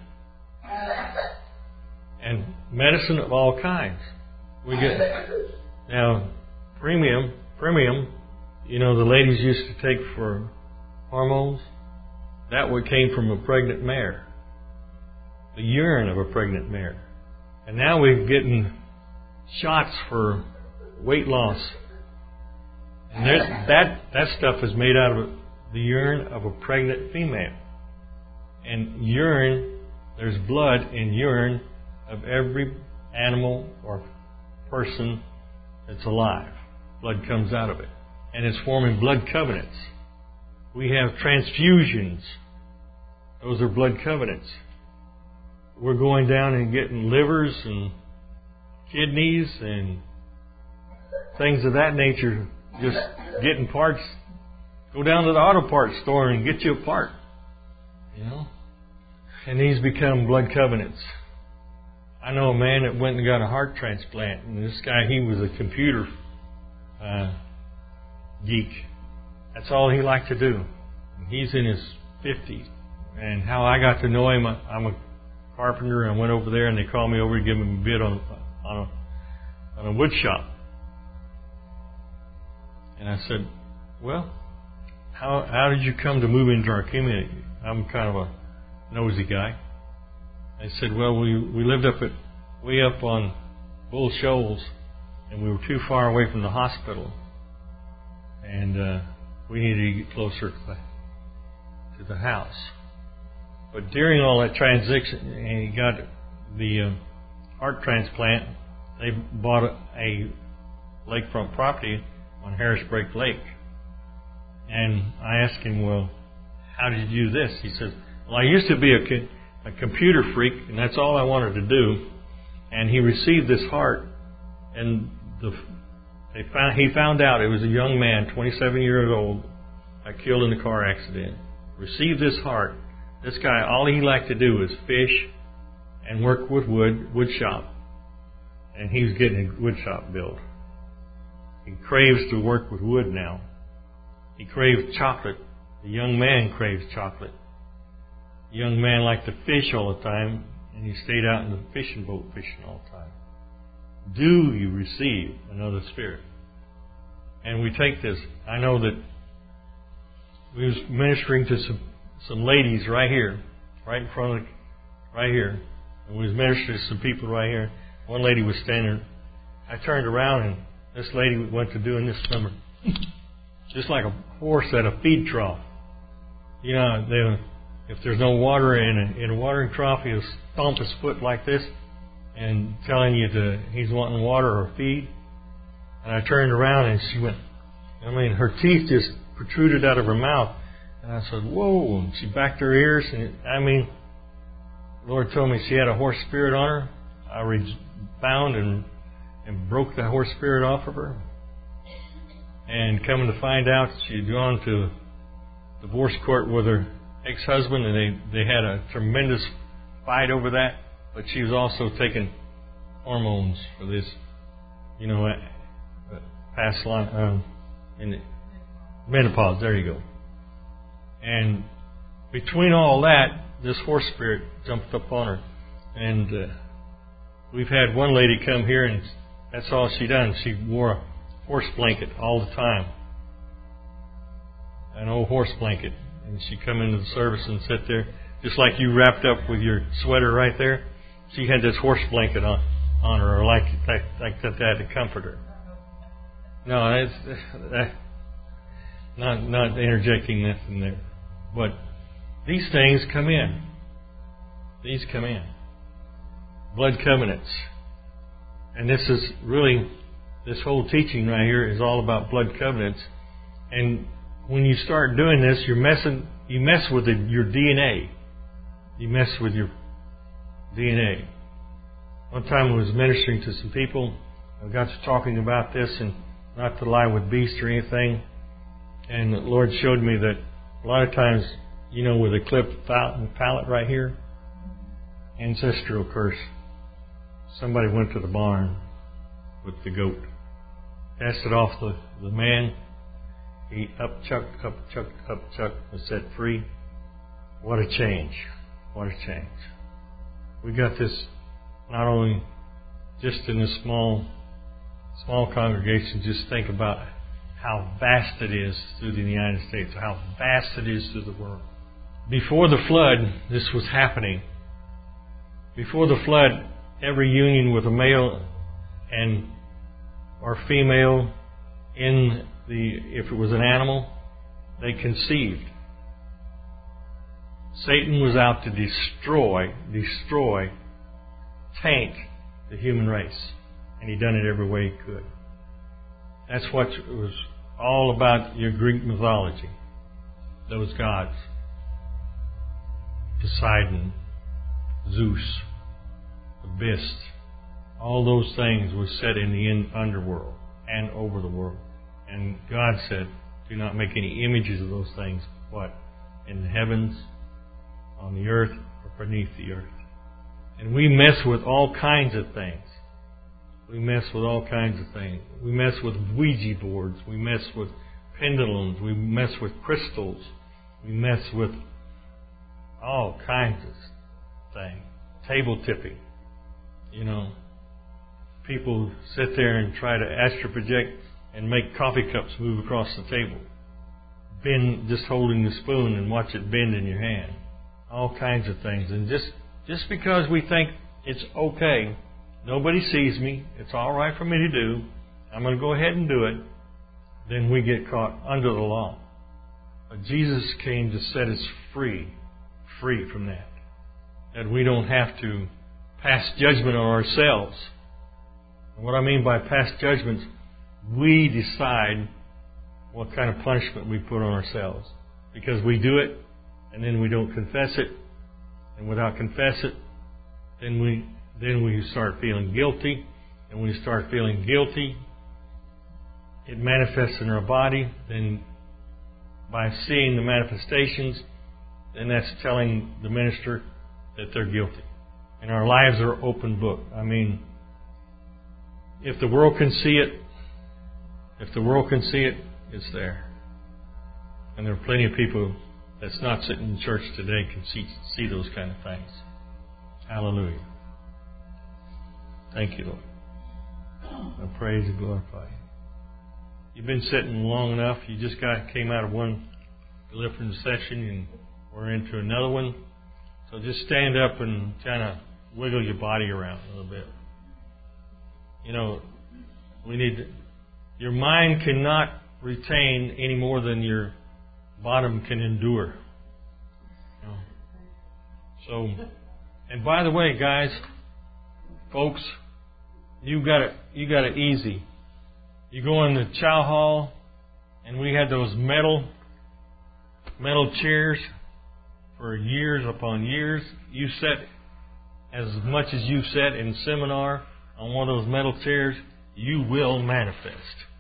And medicine of all kinds. We get now premium, premium, you know, the ladies used to take for hormones. That what came from a pregnant mare, the urine of a pregnant mare. And now we're getting shots for weight loss. And that that stuff is made out of the urine of a pregnant female. And urine, there's blood in urine of every animal or person that's alive. Blood comes out of it. And it's forming blood covenants. We have transfusions. Those are blood covenants. We're going down and getting livers and kidneys and things of that nature, just getting parts. Go down to the auto parts store and get you a part. You know? And these become blood covenants. I know a man that went and got a heart transplant, and this guy, he was a computer uh, geek. That's all he liked to do. He's in his fifties. And how I got to know him, I'm a carpenter, and I went over there, and they called me over to give him a bid on, on, a, on a wood shop. And I said, well, how how did you come to move into our community? I'm kind of a nosy guy. I said, well, we, we lived up at way up on Bull Shoals, and we were too far away from the hospital. And uh, we needed to get closer to the, to the house. But during all that transition, and he got the uh, heart transplant, they bought a, a lakefront property on Harrisburg Lake. And I asked him, well, how did you do this? He says, well, I used to be a, co- a computer freak, and that's all I wanted to do. And he received this heart, and the, they found, he found out it was a young man, twenty-seven years old, got killed in a car accident. Received this heart. This guy, all he liked to do was fish and work with wood, wood shop. And he was getting a wood shop built. He craves to work with wood now. He craves chocolate. The young man craves chocolate. The young man liked to fish all the time, and you stayed out in the fishing boat fishing all the time? Do you receive another spirit? And we take this. I know that we was ministering to some, some ladies right here, right in front of the, right here. And we was ministering to some people right here. One lady was standing. I turned around and this lady went to doing this number. Just like a horse at a feed trough. You know, they, if there's no water in a, in a watering trough, he'll stomp his foot like this and telling you to, he's wanting water or feed. And I turned around and she went, I mean, her teeth just protruded out of her mouth. And I said, whoa. And she backed her ears. And it, I mean, the Lord told me she had a horse spirit on her. I re- bound and, and broke the horse spirit off of her. And coming to find out, she had gone to divorce court with her ex-husband, and they, they had a tremendous fight over that. But she was also taking hormones for this, you know, past line, um, in menopause. There you go. And between all that, this horse spirit jumped up on her, and uh, we've had one lady come here, and that's all she done. She wore a horse blanket all the time, an old horse blanket, and she come into the service and sit there, just like you wrapped up with your sweater right there. She had this horse blanket on on her, or like like, like that, that to comfort her. No, it's uh, not not interjecting nothing there, but these things come in. These come in. Blood covenants, and this is really, this whole teaching right here is all about blood covenants. And when you start doing this, you're messing, you mess with the, your D N A. You mess with your D N A. One time I was ministering to some people. I got to talking about this, and not to lie with beasts or anything. And the Lord showed me that a lot of times, you know, with a clipped palate right here, ancestral curse. Somebody went to the barn with the goat, cast it off the, the man. He up chucked, up chucked, up chucked, was set free. What a change. What a change. We got this not only just in a small, small congregation. Just think about how vast it is through the United States, how vast it is through the world. Before the flood, this was happening. Before the flood, every union with a male and or female in the, if it was an animal, they conceived. Satan was out to destroy, destroy, taint the human race. And he done it every way he could. That's what it was all about, your Greek mythology. Those gods. Poseidon, Zeus, Abyss. All those things were set in the in- underworld and over the world. And God said, do not make any images of those things. What? In the heavens, on the earth, or beneath the earth. And we mess with all kinds of things. We mess with all kinds of things. We mess with Ouija boards. We mess with pendulums. We mess with crystals. We mess with all kinds of things. Table tipping. You know, people sit there and try to astral project and make coffee cups move across the table. Bend, just holding the spoon and watch it bend in your hand. All kinds of things. And just, just because we think it's okay, nobody sees me, it's all right for me to do, I'm going to go ahead and do it, then we get caught under the law. But Jesus came to set us free, free from that. That we don't have to pass judgment on ourselves. And what I mean by pass judgments, we decide what kind of punishment we put on ourselves. Because we do it, and then we don't confess it, and without confess it, then we then we start feeling guilty, and when we start feeling guilty, it manifests in our body. Then by seeing the manifestations, then that's telling the minister that they're guilty. And our lives are open book. I mean, if the world can see it, if the world can see it, it's there. And there are plenty of people that's not sitting in church today can see see those kind of things. Hallelujah. Thank you, Lord. I praise and glorify you. You've been sitting long enough. You just got came out of one deliverance session and we're into another one. So just stand up and kind of wiggle your body around a little bit. You know, we need to, your mind cannot retain any more than your bottom can endure. You know? So, and by the way, guys, folks, you got it. You got it easy. You go in the chow hall, and we had those metal metal chairs for years upon years. You sat as much as you sat in seminar on one of those metal chairs, you will manifest.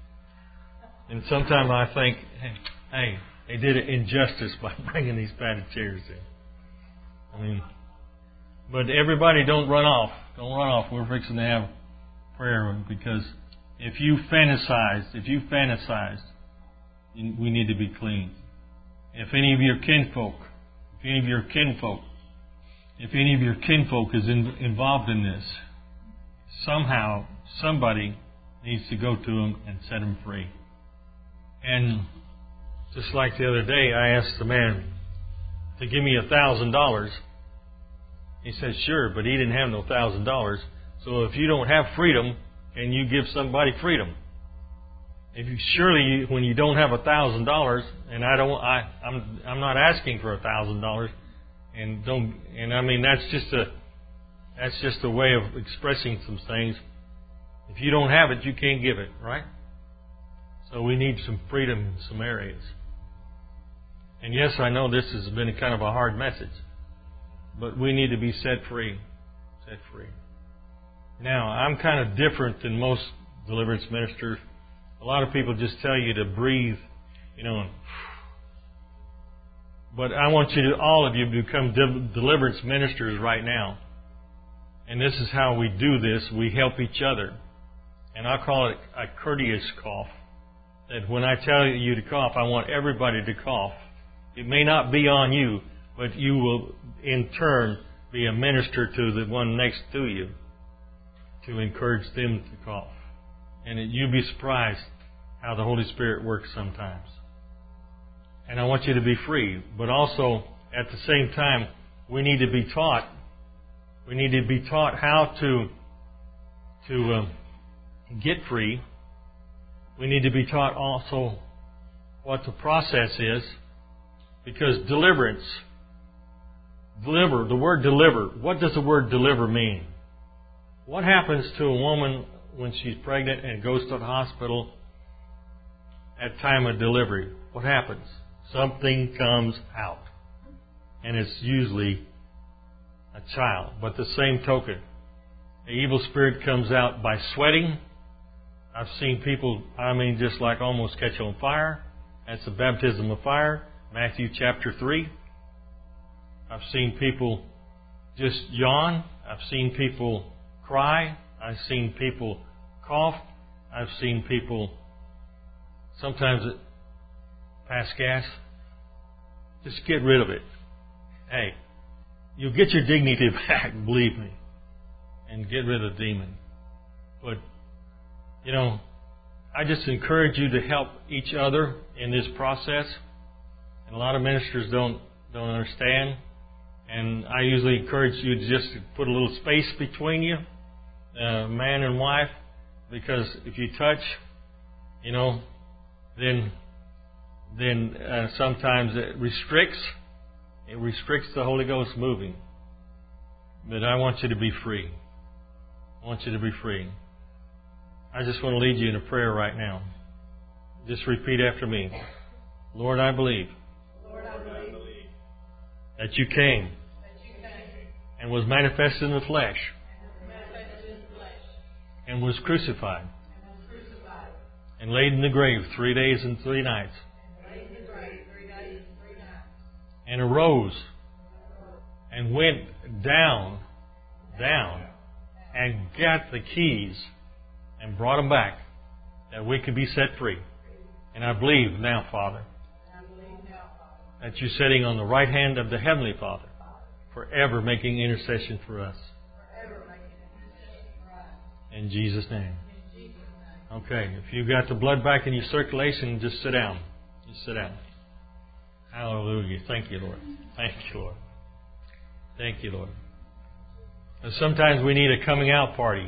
And sometimes I think, hey, hey, they did it injustice by bringing these padded chairs in. I mean, but everybody don't run off. Don't run off. We're fixing to have prayer, because if you fantasize, if you fantasize, we need to be clean. If any of your kinfolk, if any of your kinfolk, if any of your kinfolk is in, involved in this, somehow somebody needs to go to them and set them free. And just like the other day, I asked the man to give me a thousand dollars. He said, sure, but he didn't have no thousand dollars. So if you don't have freedom, and you give somebody freedom, if you surely you, when you don't have a thousand dollars, and I don't, I, I'm, I'm not asking for a thousand dollars, and don't, and I mean that's just a, that's just a way of expressing some things. If you don't have it, you can't give it, right? So we need some freedom in some areas. And yes, I know this has been kind of a hard message, but we need to be set free, set free. Now, I'm kind of different than most deliverance ministers. A lot of people just tell you to breathe, you know. And, but I want you to, all of you, to become de- deliverance ministers right now. And this is how we do this. We help each other. And I call it a courteous cough. That when I tell you to cough, I want everybody to cough. It may not be on you, but you will, in turn, be a minister to the one next to you, to encourage them to cough. And it, you'll be surprised how the Holy Spirit works sometimes. And I want you to be free. But also, at the same time, we need to be taught. We need to be taught how to, to uh, get free. We need to be taught also what the process is. Because deliverance, deliver, the word deliver, what does the word deliver mean? What happens to a woman when she's pregnant and goes to the hospital at time of delivery? What happens? Something comes out. And it's usually a child. But the same token, the evil spirit comes out by sweating. I've seen people, I mean, just like almost catch on fire. That's the baptism of fire. Matthew chapter three. I've seen people just yawn. I've seen people cry. I've seen people cough. I've seen people sometimes pass gas. Just get rid of it. Hey, you'll get your dignity back, believe me, and get rid of the demon. But, you know, I just encourage you to help each other in this process. And a lot of ministers don't don't understand. And I usually encourage you to just put a little space between you, uh, man and wife, because if you touch, you know, then then uh, sometimes it restricts. It restricts the Holy Ghost moving. But I want you to be free. I want you to be free. I just want to lead you in a prayer right now. Just repeat after me. Lord, I believe, Lord, I believe that you came, that you came and was manifested in the flesh and manifested in the flesh and was crucified and was crucified and laid in the grave three days and three nights and laid in the grave three days and three nights and arose and went down, down and got the keys and brought them back that we could be set free. And I believe now, Father, that you're sitting on the right hand of the Heavenly Father, forever making intercession for us. In Jesus' name. Okay, if you got the blood back in your circulation, just sit down. Just sit down. Hallelujah. Thank you, Lord. Thank you, Lord. Thank you, Lord. And sometimes we need a coming out party.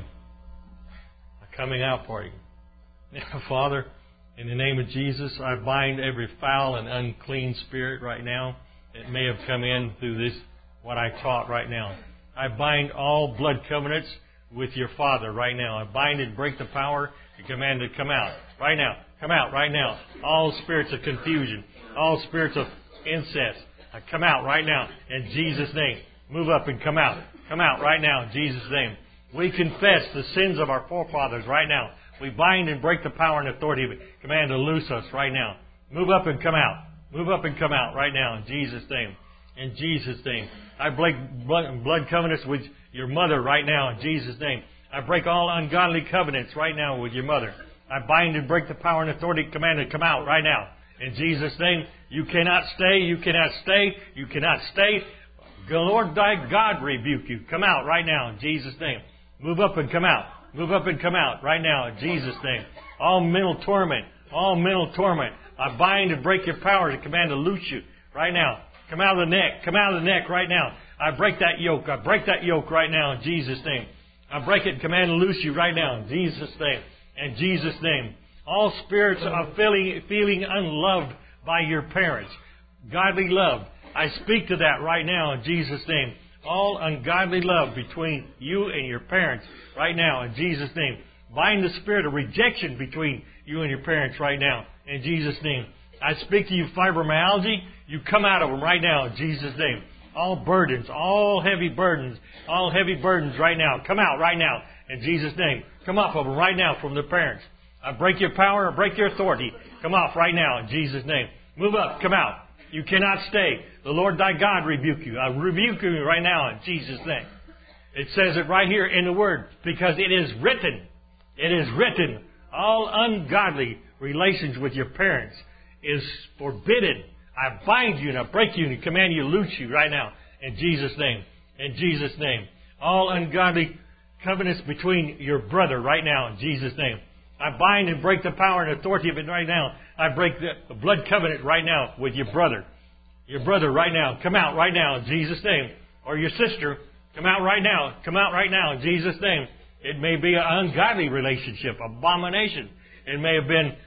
A coming out party. Now, Father, in the name of Jesus, I bind every foul and unclean spirit right now that may have come in through this, what I taught right now. I bind all blood covenants with your Father right now. I bind and break the power and command it to come out right now. Come out right now. All spirits of confusion, all spirits of incest, I come out right now in Jesus' name. Move up and come out. Come out right now in Jesus' name. We confess the sins of our forefathers right now. We bind and break the power and authority of it. Command to loose us right now. Move up and come out. Move up and come out right now in Jesus' name. In Jesus' name. I break blood, blood covenants with your mother right now in Jesus' name. I break all ungodly covenants right now with your mother. I bind and break the power and authority command to come out right now. In Jesus' name, you cannot stay, you cannot stay, you cannot stay. The Lord thy God rebuke you. Come out right now in Jesus' name. Move up and come out. Move up and come out right now in Jesus' name. All mental torment, all mental torment. I bind and break your power to command to loose you right now. Come out of the neck. Come out of the neck right now. I break that yoke. I break that yoke right now in Jesus' name. I break it and command to loose you right now in Jesus' name. In Jesus' name. All spirits of feeling, feeling unloved by your parents. Godly love. I speak to that right now in Jesus' name. All ungodly love between you and your parents right now in Jesus' name. Bind the spirit of rejection between you and your parents right now in Jesus' name. I speak to you fibromyalgia. You come out of them right now in Jesus' name. All burdens, all heavy burdens, all heavy burdens right now. Come out right now in Jesus' name. Come off of them right now from the parents. I break your power, I break your authority. Come off right now in Jesus' name. Move up, come out. You cannot stay. The Lord thy God rebuke you. I rebuke you right now in Jesus' name. It says it right here in the Word, because it is written. It is written. All ungodly relations with your parents is forbidden. I bind you and I break you and command you to loose you right now in Jesus' name. In Jesus' name. All ungodly covenants between your brother right now in Jesus' name. I bind and break the power and authority of it right now. I break the blood covenant right now with your brother. Your brother right now. Come out right now in Jesus' name. Or your sister. Come out right now. Come out right now in Jesus' name. It may be an ungodly relationship, abomination. It may have been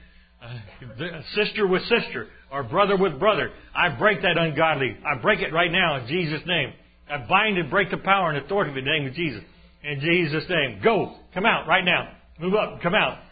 uh, sister with sister or brother with brother. I break that ungodly. I break it right now in Jesus' name. I bind and break the power and authority in the name of Jesus. In Jesus' name. Go. Come out right now. Move up. Come out.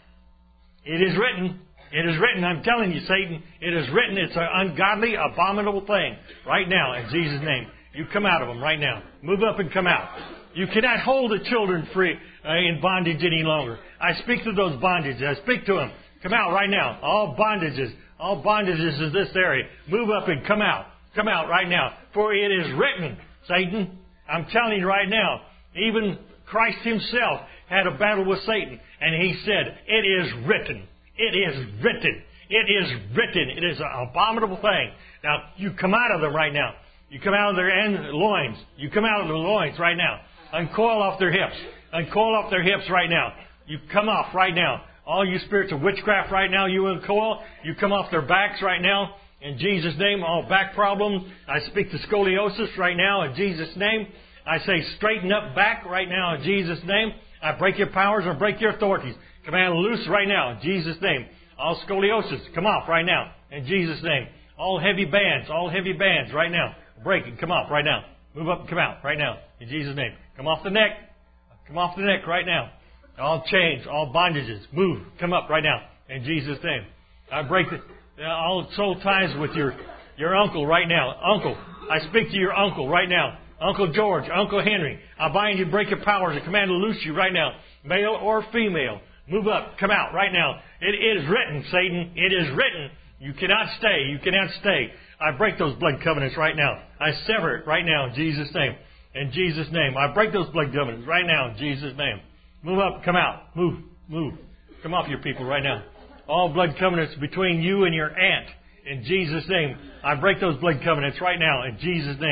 It is written. It is written. I'm telling you, Satan. It is written. It's an ungodly, abominable thing. Right now, in Jesus' name. You come out of them right now. Move up and come out. You cannot hold the children free uh, in bondage any longer. I speak to those bondages. I speak to them. Come out right now. All bondages. All bondages in this area. Move up and come out. Come out right now. For it is written, Satan. I'm telling you right now. Even Christ himself had a battle with Satan. And he said, it is written. It is written. It is written. It is an abominable thing. Now, you come out of them right now. You come out of their end loins. You come out of their loins right now. Uncoil off their hips. Uncoil off their hips right now. You come off right now. All you spirits of witchcraft right now, you uncoil. You come off their backs right now. In Jesus' name, all back problems. I speak to scoliosis right now in Jesus' name. I say straighten up back right now in Jesus' name. I break your powers or break your authorities. Command loose right now in Jesus' name. All scoliosis, come off right now in Jesus' name. All heavy bands, all heavy bands right now. Break and come off right now. Move up and come out right now in Jesus' name. Come off the neck. Come off the neck right now. All chains, all bondages. Move. Come up right now in Jesus' name. I break the, all soul ties with your, your uncle right now. Uncle. I speak to your uncle right now. Uncle George, Uncle Henry. I bind you, break your powers, and command to loose you right now. Male or female. Move up. Come out right now. It is written, Satan. It is written. You cannot stay. You cannot stay. I break those blood covenants right now. I sever it right now in Jesus' name. In Jesus' name. I break those blood covenants right now in Jesus' name. Move up. Come out. Move. Move. Come off your people right now. All blood covenants between you and your aunt. In Jesus' name. I break those blood covenants right now in Jesus' name.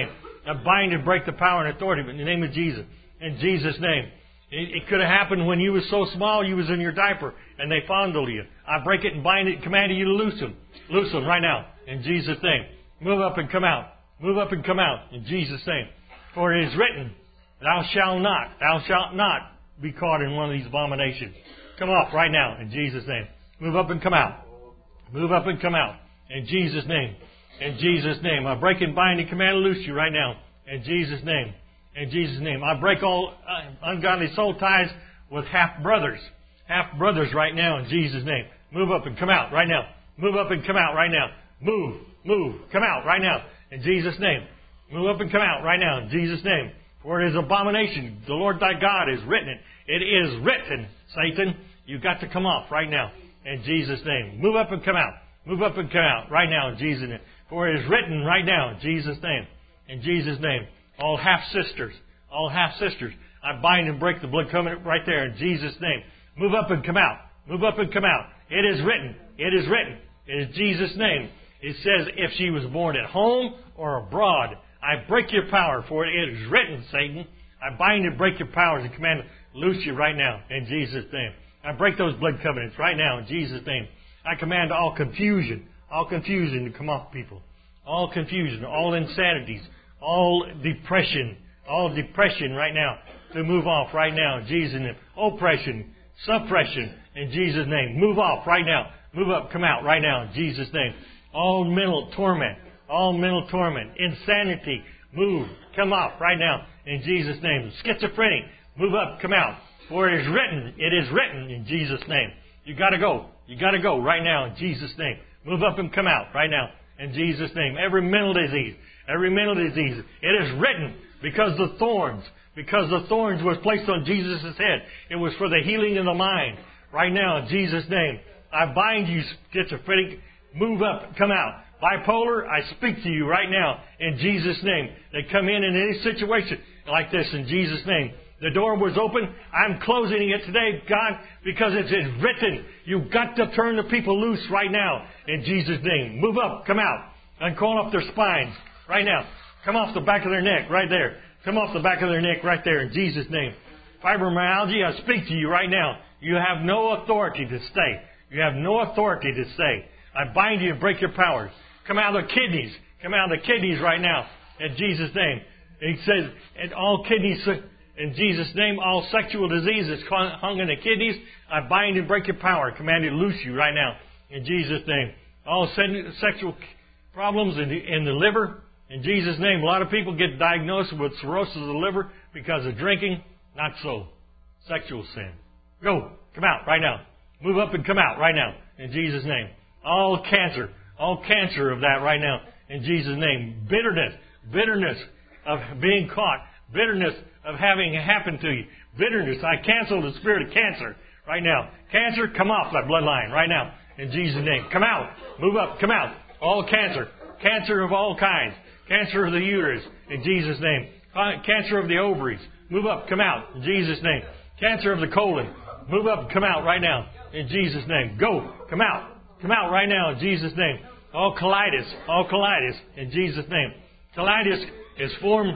I bind and break the power and authority in the name of Jesus. In Jesus' name. It, it could have happened when you was so small you was in your diaper and they fondled you. I break it and bind it and command you to loose them. Loose them right now. In Jesus' name. Move up and come out. Move up and come out. In Jesus' name. For it is written, thou shalt not, thou shalt not be caught in one of these abominations. Come off right now. In Jesus' name. Move up and come out. Move up and come out. In Jesus' name. In Jesus' name. I break and bind and command to loose you right now. In Jesus' name. In Jesus' name. I break all uh, ungodly soul ties with half-brothers. Half-brothers right now in Jesus' name. Move up and come out right now. Move up and come out right now. Move. Move. Come out right now. In Jesus' name. Move up and come out right now in Jesus' name. For it is abomination. The Lord thy God has written it. It is written, Satan. You've got to come off right now in Jesus' name. Move up and come out. Move up and come out right now in Jesus' name. For it is written right now in Jesus' name. In Jesus' name. All half-sisters. All half-sisters. I bind and break the blood covenant right there in Jesus' name. Move up and come out. Move up and come out. It is written. It is written. It is Jesus' name. It says, if she was born at home or abroad, I break your power, for it is written, Satan. I bind and break your powers and command to loose you right now in Jesus' name. I break those blood covenants right now in Jesus' name. I command all confusion, all confusion to come off people. All confusion, all insanities, all depression, all depression right now to move off right now in Jesus' name. Oppression, suppression in Jesus' name. Move off right now. Move up, come out right now in Jesus' name. All mental torment, all mental torment, insanity, move, come off right now in Jesus' name. Schizophrenic, move up, come out. For it is written, it is written in Jesus' name. You got to go. You got to go right now in Jesus' name. Move up and come out right now in Jesus' name. Every mental disease, every mental disease, it is written because the thorns, because the thorns was placed on Jesus' head. It was for the healing of the mind. Right now in Jesus' name. I bind you, schizophrenic. Move up, come out. Bipolar, I speak to you right now in Jesus' name. They come in in any situation like this in Jesus' name. The door was open. I'm closing it today, God, because it's written. You've got to turn the people loose right now in Jesus' name. Move up, come out. I'm calling off their spines right now. Come off the back of their neck right there. Come off the back of their neck right there in Jesus' name. Fibromyalgia, I speak to you right now. You have no authority to stay. You have no authority to stay. I bind you and break your powers. Come out of the kidneys. Come out of the kidneys right now in Jesus' name. He says, and all kidneys, in Jesus' name, all sexual diseases hung in the kidneys, I bind and break your power. Command you to loose you right now in Jesus' name. All sexual problems in the, in the liver, in Jesus' name. A lot of people get diagnosed with cirrhosis of the liver because of drinking. Not so. Sexual sin. Go. Come out right now. Move up and come out right now in Jesus' name. All cancer. All cancer of that right now in Jesus' name. Bitterness. Bitterness of being caught. Bitterness of having it happen to you. Bitterness. I cancel the spirit of cancer right now. Cancer, come off that bloodline right now in Jesus' name. Come out. Move up. Come out. All cancer. Cancer of all kinds. Cancer of the uterus in Jesus' name. Cancer of the ovaries. Move up. Come out in Jesus' name. Cancer of the colon. Move up. Come out right now in Jesus' name. Go. Come out. Come out right now in Jesus' name. All colitis. All colitis in Jesus' name. Colitis is formed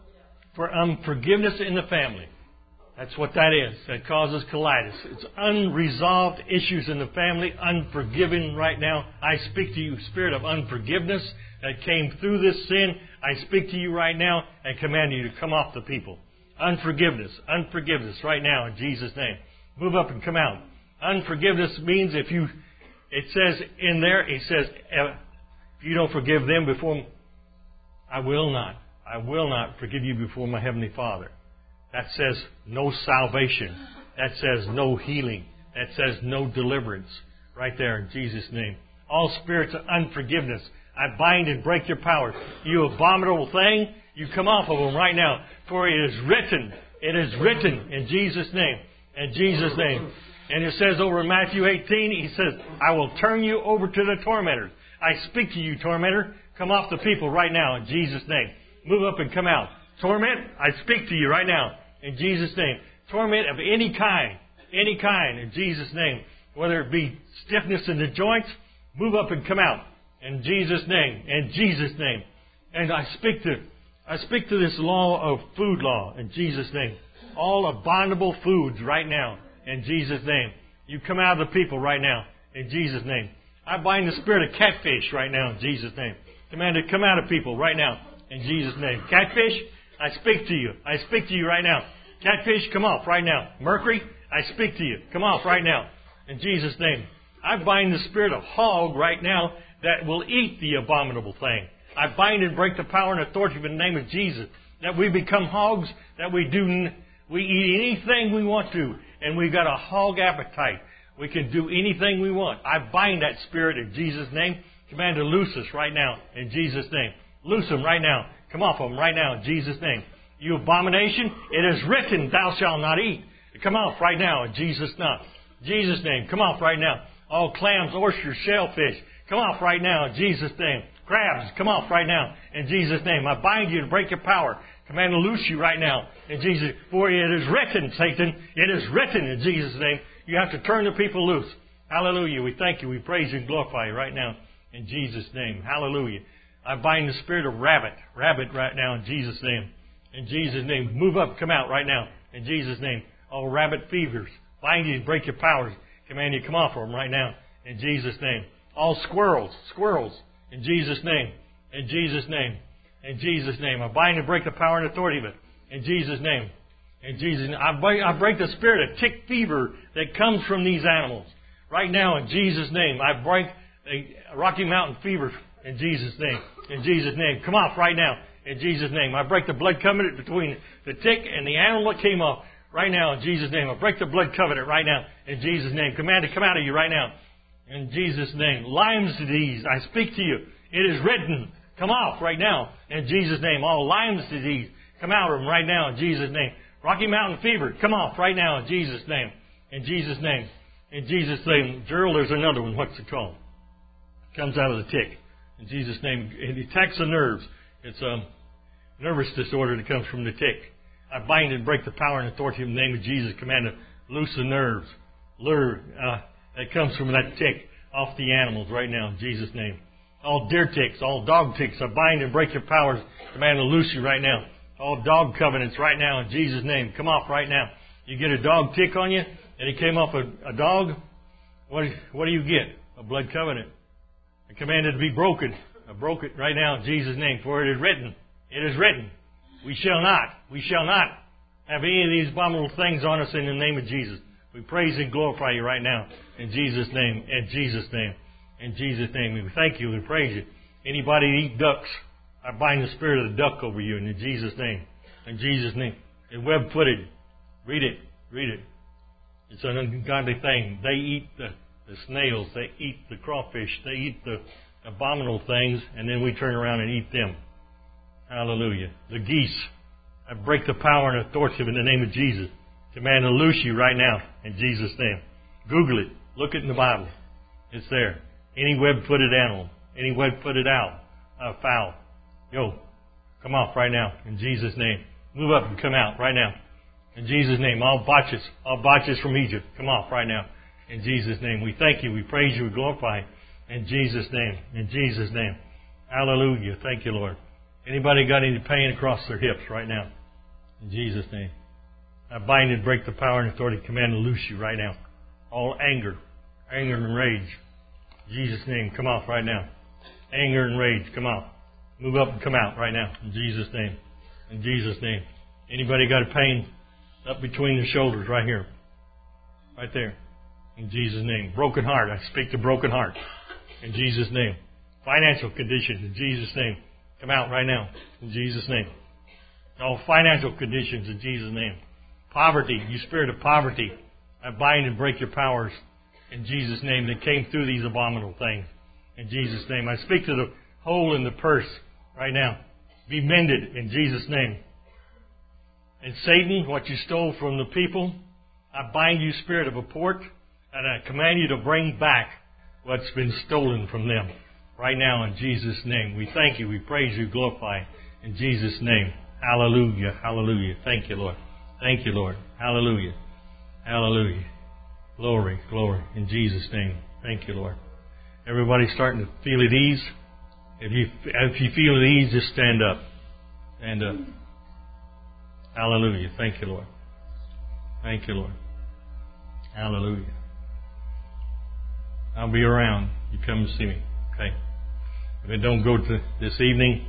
for unforgiveness in the family. That's what that is. That causes colitis. It's unresolved issues in the family, unforgiven right now. I speak to you, spirit of unforgiveness that came through this sin. I speak to you right now and command you to come off the people. Unforgiveness. Unforgiveness right now in Jesus' name. Move up and come out. Unforgiveness means if you, it says in there, it says, if you don't forgive them before, I will not. I will not forgive you before my Heavenly Father. That says no salvation. That says no healing. That says no deliverance. Right there in Jesus' name. All spirits of unforgiveness, I bind and break your power. You abominable thing, you come off of them right now. For it is written, it is written in Jesus' name. In Jesus' name. And it says over in Matthew eighteen, he says, I will turn you over to the tormentors. I speak to you, tormentor. Come off the people right now in Jesus' name. Move up and come out. Torment, I speak to you right now in Jesus' name. Torment of any kind, any kind in Jesus' name. Whether it be stiffness in the joints, move up and come out in Jesus' name, in Jesus' name. And I speak to I speak to this law of food law in Jesus' name. All abominable foods right now in Jesus' name. You come out of the people right now in Jesus' name. I bind the spirit of catfish right now in Jesus' name. Command it to come out of people right now in Jesus' name. Catfish, I speak to you. I speak to you right now. Catfish, come off right now. Mercury, I speak to you. Come off right now in Jesus' name. I bind the spirit of hog right now that will eat the abominable thing. I bind and break the power and authority in the name of Jesus. That we become hogs, that we do, we eat anything we want to, and we've got a hog appetite. We can do anything we want. I bind that spirit in Jesus' name. Command to loose us right now in Jesus' name. Loose them right now. Come off of them right now in Jesus' name. You abomination, it is written, thou shalt not eat. Come off right now in Jesus' name. Jesus' name, come off right now. All clams, oysters, shellfish, come off right now in Jesus' name. Crabs, come off right now in Jesus' name. I bind you to break your power. Command to loose you right now in Jesus' name. For it is written, Satan, it is written in Jesus' name. You have to turn the people loose. Hallelujah. We thank you. We praise you and glorify you right now in Jesus' name. Hallelujah. I bind the spirit of rabbit. Rabbit right now in Jesus' name. In Jesus' name. Move up. Come out right now in Jesus' name. All rabbit fevers. Bind you and break your powers. Command you to come off of them right now in Jesus' name. All squirrels. Squirrels. In Jesus' name. In Jesus' name. In Jesus' name. I bind and break the power and authority of it. In Jesus' name. In Jesus' name. I break, I break the spirit of tick fever that comes from these animals. Right now, in Jesus' name. I break a Rocky Mountain fever in Jesus' name. In Jesus' name. Come off right now. In Jesus' name. I break the blood covenant between the tick and the animal that came off. Right now, in Jesus' name. I break the blood covenant right now. In Jesus' name. Command to come out of you right now. In Jesus' name. Lyme's disease. I speak to you. It is written. Come off right now. In Jesus' name. All Lyme's disease. Come out of them right now. In Jesus' name. Rocky Mountain fever. Come off right now. In Jesus' name. In Jesus' name. In Jesus' name. Gerald, there's another one. What's it called? Comes out of the tick. In Jesus' name. It attacks the nerves. It's a nervous disorder that comes from the tick. I bind and break the power and authority in the name of Jesus. Command to loose the nerves. Lure uh, that comes from that tick off the animals right now in Jesus' name. All deer ticks, all dog ticks, I bind and break your powers. Command to loose you right now. All dog covenants right now in Jesus' name. Come off right now. You get a dog tick on you, and it came off a, a dog. What, what do you get? A blood covenant. I command it to be broken. I broke it right now in Jesus' name. For it is written. It is written. We shall not. We shall not have any of these abominable things on us in the name of Jesus. We praise and glorify you right now in Jesus' name. In Jesus' name. In Jesus' name. We thank you. We praise you. Anybody that eat ducks, I bind the spirit of the duck over you in Jesus' name. In Jesus' name. And web-footed. Read it. Read it. It's an ungodly thing. They eat the, the snails. They eat the crawfish. They eat the abominable things, and then we turn around and eat them. Hallelujah. The geese. I break the power and authority in the name of Jesus. Command to loose you right now in Jesus' name. Google it. Look it in the Bible. It's there. Any web-footed animal. Any web-footed owl. Uh, fowl. Yo. Come off right now in Jesus' name. Move up and come out right now. In Jesus' name. All botches. All botches from Egypt. Come off right now. In Jesus' name. We thank you. We praise you. We glorify you. In Jesus' name. In Jesus' name. Hallelujah. Thank you, Lord. Anybody got any pain across their hips right now? In Jesus' name. I bind and break the power and authority. Command to loose you right now. All anger. Anger and rage. In Jesus' name. Come off right now. Anger and rage. Come off. Move up and come out right now. In Jesus' name. In Jesus' name. Anybody got a pain up between the shoulders right here? Right there. In Jesus' name. Broken heart. I speak to broken heart. In Jesus' name. Financial conditions. In Jesus' name. Come out right now. In Jesus' name. All financial conditions. In Jesus' name. Poverty. You spirit of poverty. I bind and break your powers. In Jesus' name. That came through these abominable things. In Jesus' name. I speak to the hole in the purse right now. Be mended. In Jesus' name. And Satan, what you stole from the people, I bind you, spirit of a pork, and I command you to bring back what's been stolen from them. Right now, in Jesus' name. We thank you. We praise you. Glorify in Jesus' name. Hallelujah. Hallelujah. Thank you, Lord. Thank you, Lord. Hallelujah. Hallelujah. Glory. Glory. In Jesus' name. Thank you, Lord. Everybody starting to feel at ease? If you, if you feel at ease, just stand up. Stand up. Hallelujah. Thank you, Lord. Thank you, Lord. Hallelujah. I'll be around. You come and see me. Okay? If it don't go to this evening,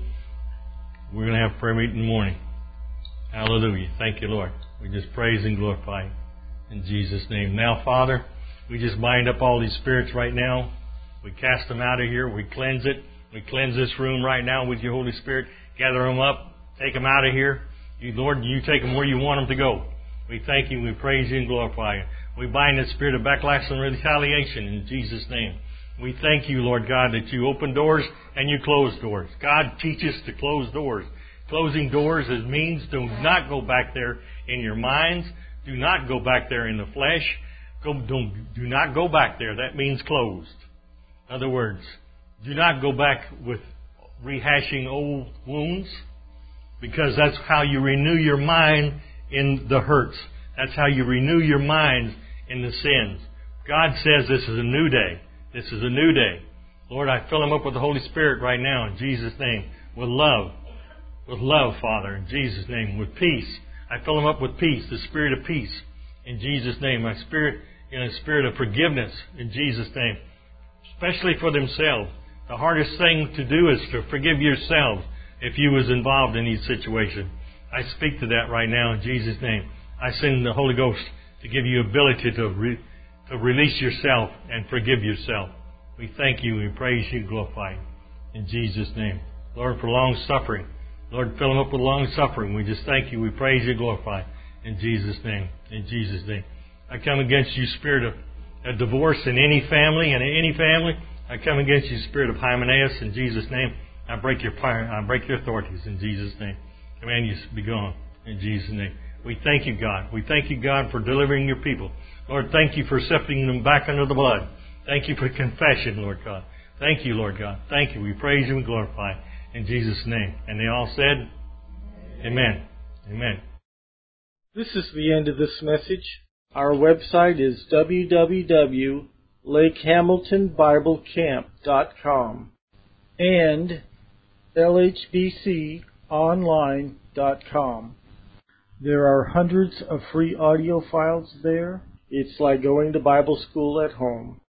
we're going to have prayer meeting in the morning. Hallelujah. Thank you, Lord. We just praise and glorify you in Jesus' name. Now, Father, we just bind up all these spirits right now. We cast them out of here. We cleanse it. We cleanse this room right now with your Holy Spirit. Gather them up. Take them out of here. You, Lord, you take them where you want them to go. We thank you. We praise you and glorify you. We bind the spirit of backlash and retaliation in Jesus' name. We thank you, Lord God, that you open doors and you close doors. God, teach us to close doors. Closing doors is means do not go back there in your minds. Do not go back there in the flesh. Go, don't, do not go back there. That means closed. In other words, do not go back with rehashing old wounds, because that's how you renew your mind in the hurts. That's how you renew your mind in the sins. God says this is a new day. This is a new day. Lord, I fill them up with the Holy Spirit right now in Jesus' name. With love. With love, Father, in Jesus' name. With peace. I fill them up with peace, the spirit of peace, in Jesus' name. My spirit, in a spirit of forgiveness, in Jesus' name. Especially for themselves. The hardest thing to do is to forgive yourself if you was involved in these situations. I speak to that right now in Jesus' name. I send the Holy Ghost to give you ability to re, to release yourself and forgive yourself. We thank you, we praise you, glorify you in Jesus' name. Lord, for long suffering. Lord, fill them up with long suffering. We just thank you, we praise you, glorify in Jesus' name. In Jesus' name. I come against you, spirit of a divorce in any family and in any family. I come against you, spirit of Hymenaeus, in Jesus' name. I break your power, I break your authorities in Jesus' name. Command you to be gone in Jesus' name. We thank you, God. We thank you, God, for delivering your people. Lord, thank you for sifting them back under the blood. Thank you for confession, Lord God. Thank you, Lord God. Thank you. We praise you and glorify in Jesus' name. And they all said, Amen. Amen. This is the end of this message. Our website is w w w dot lake hamilton bible camp dot com and l h b c online dot com. There are hundreds of free audio files there. It's like going to Bible school at home.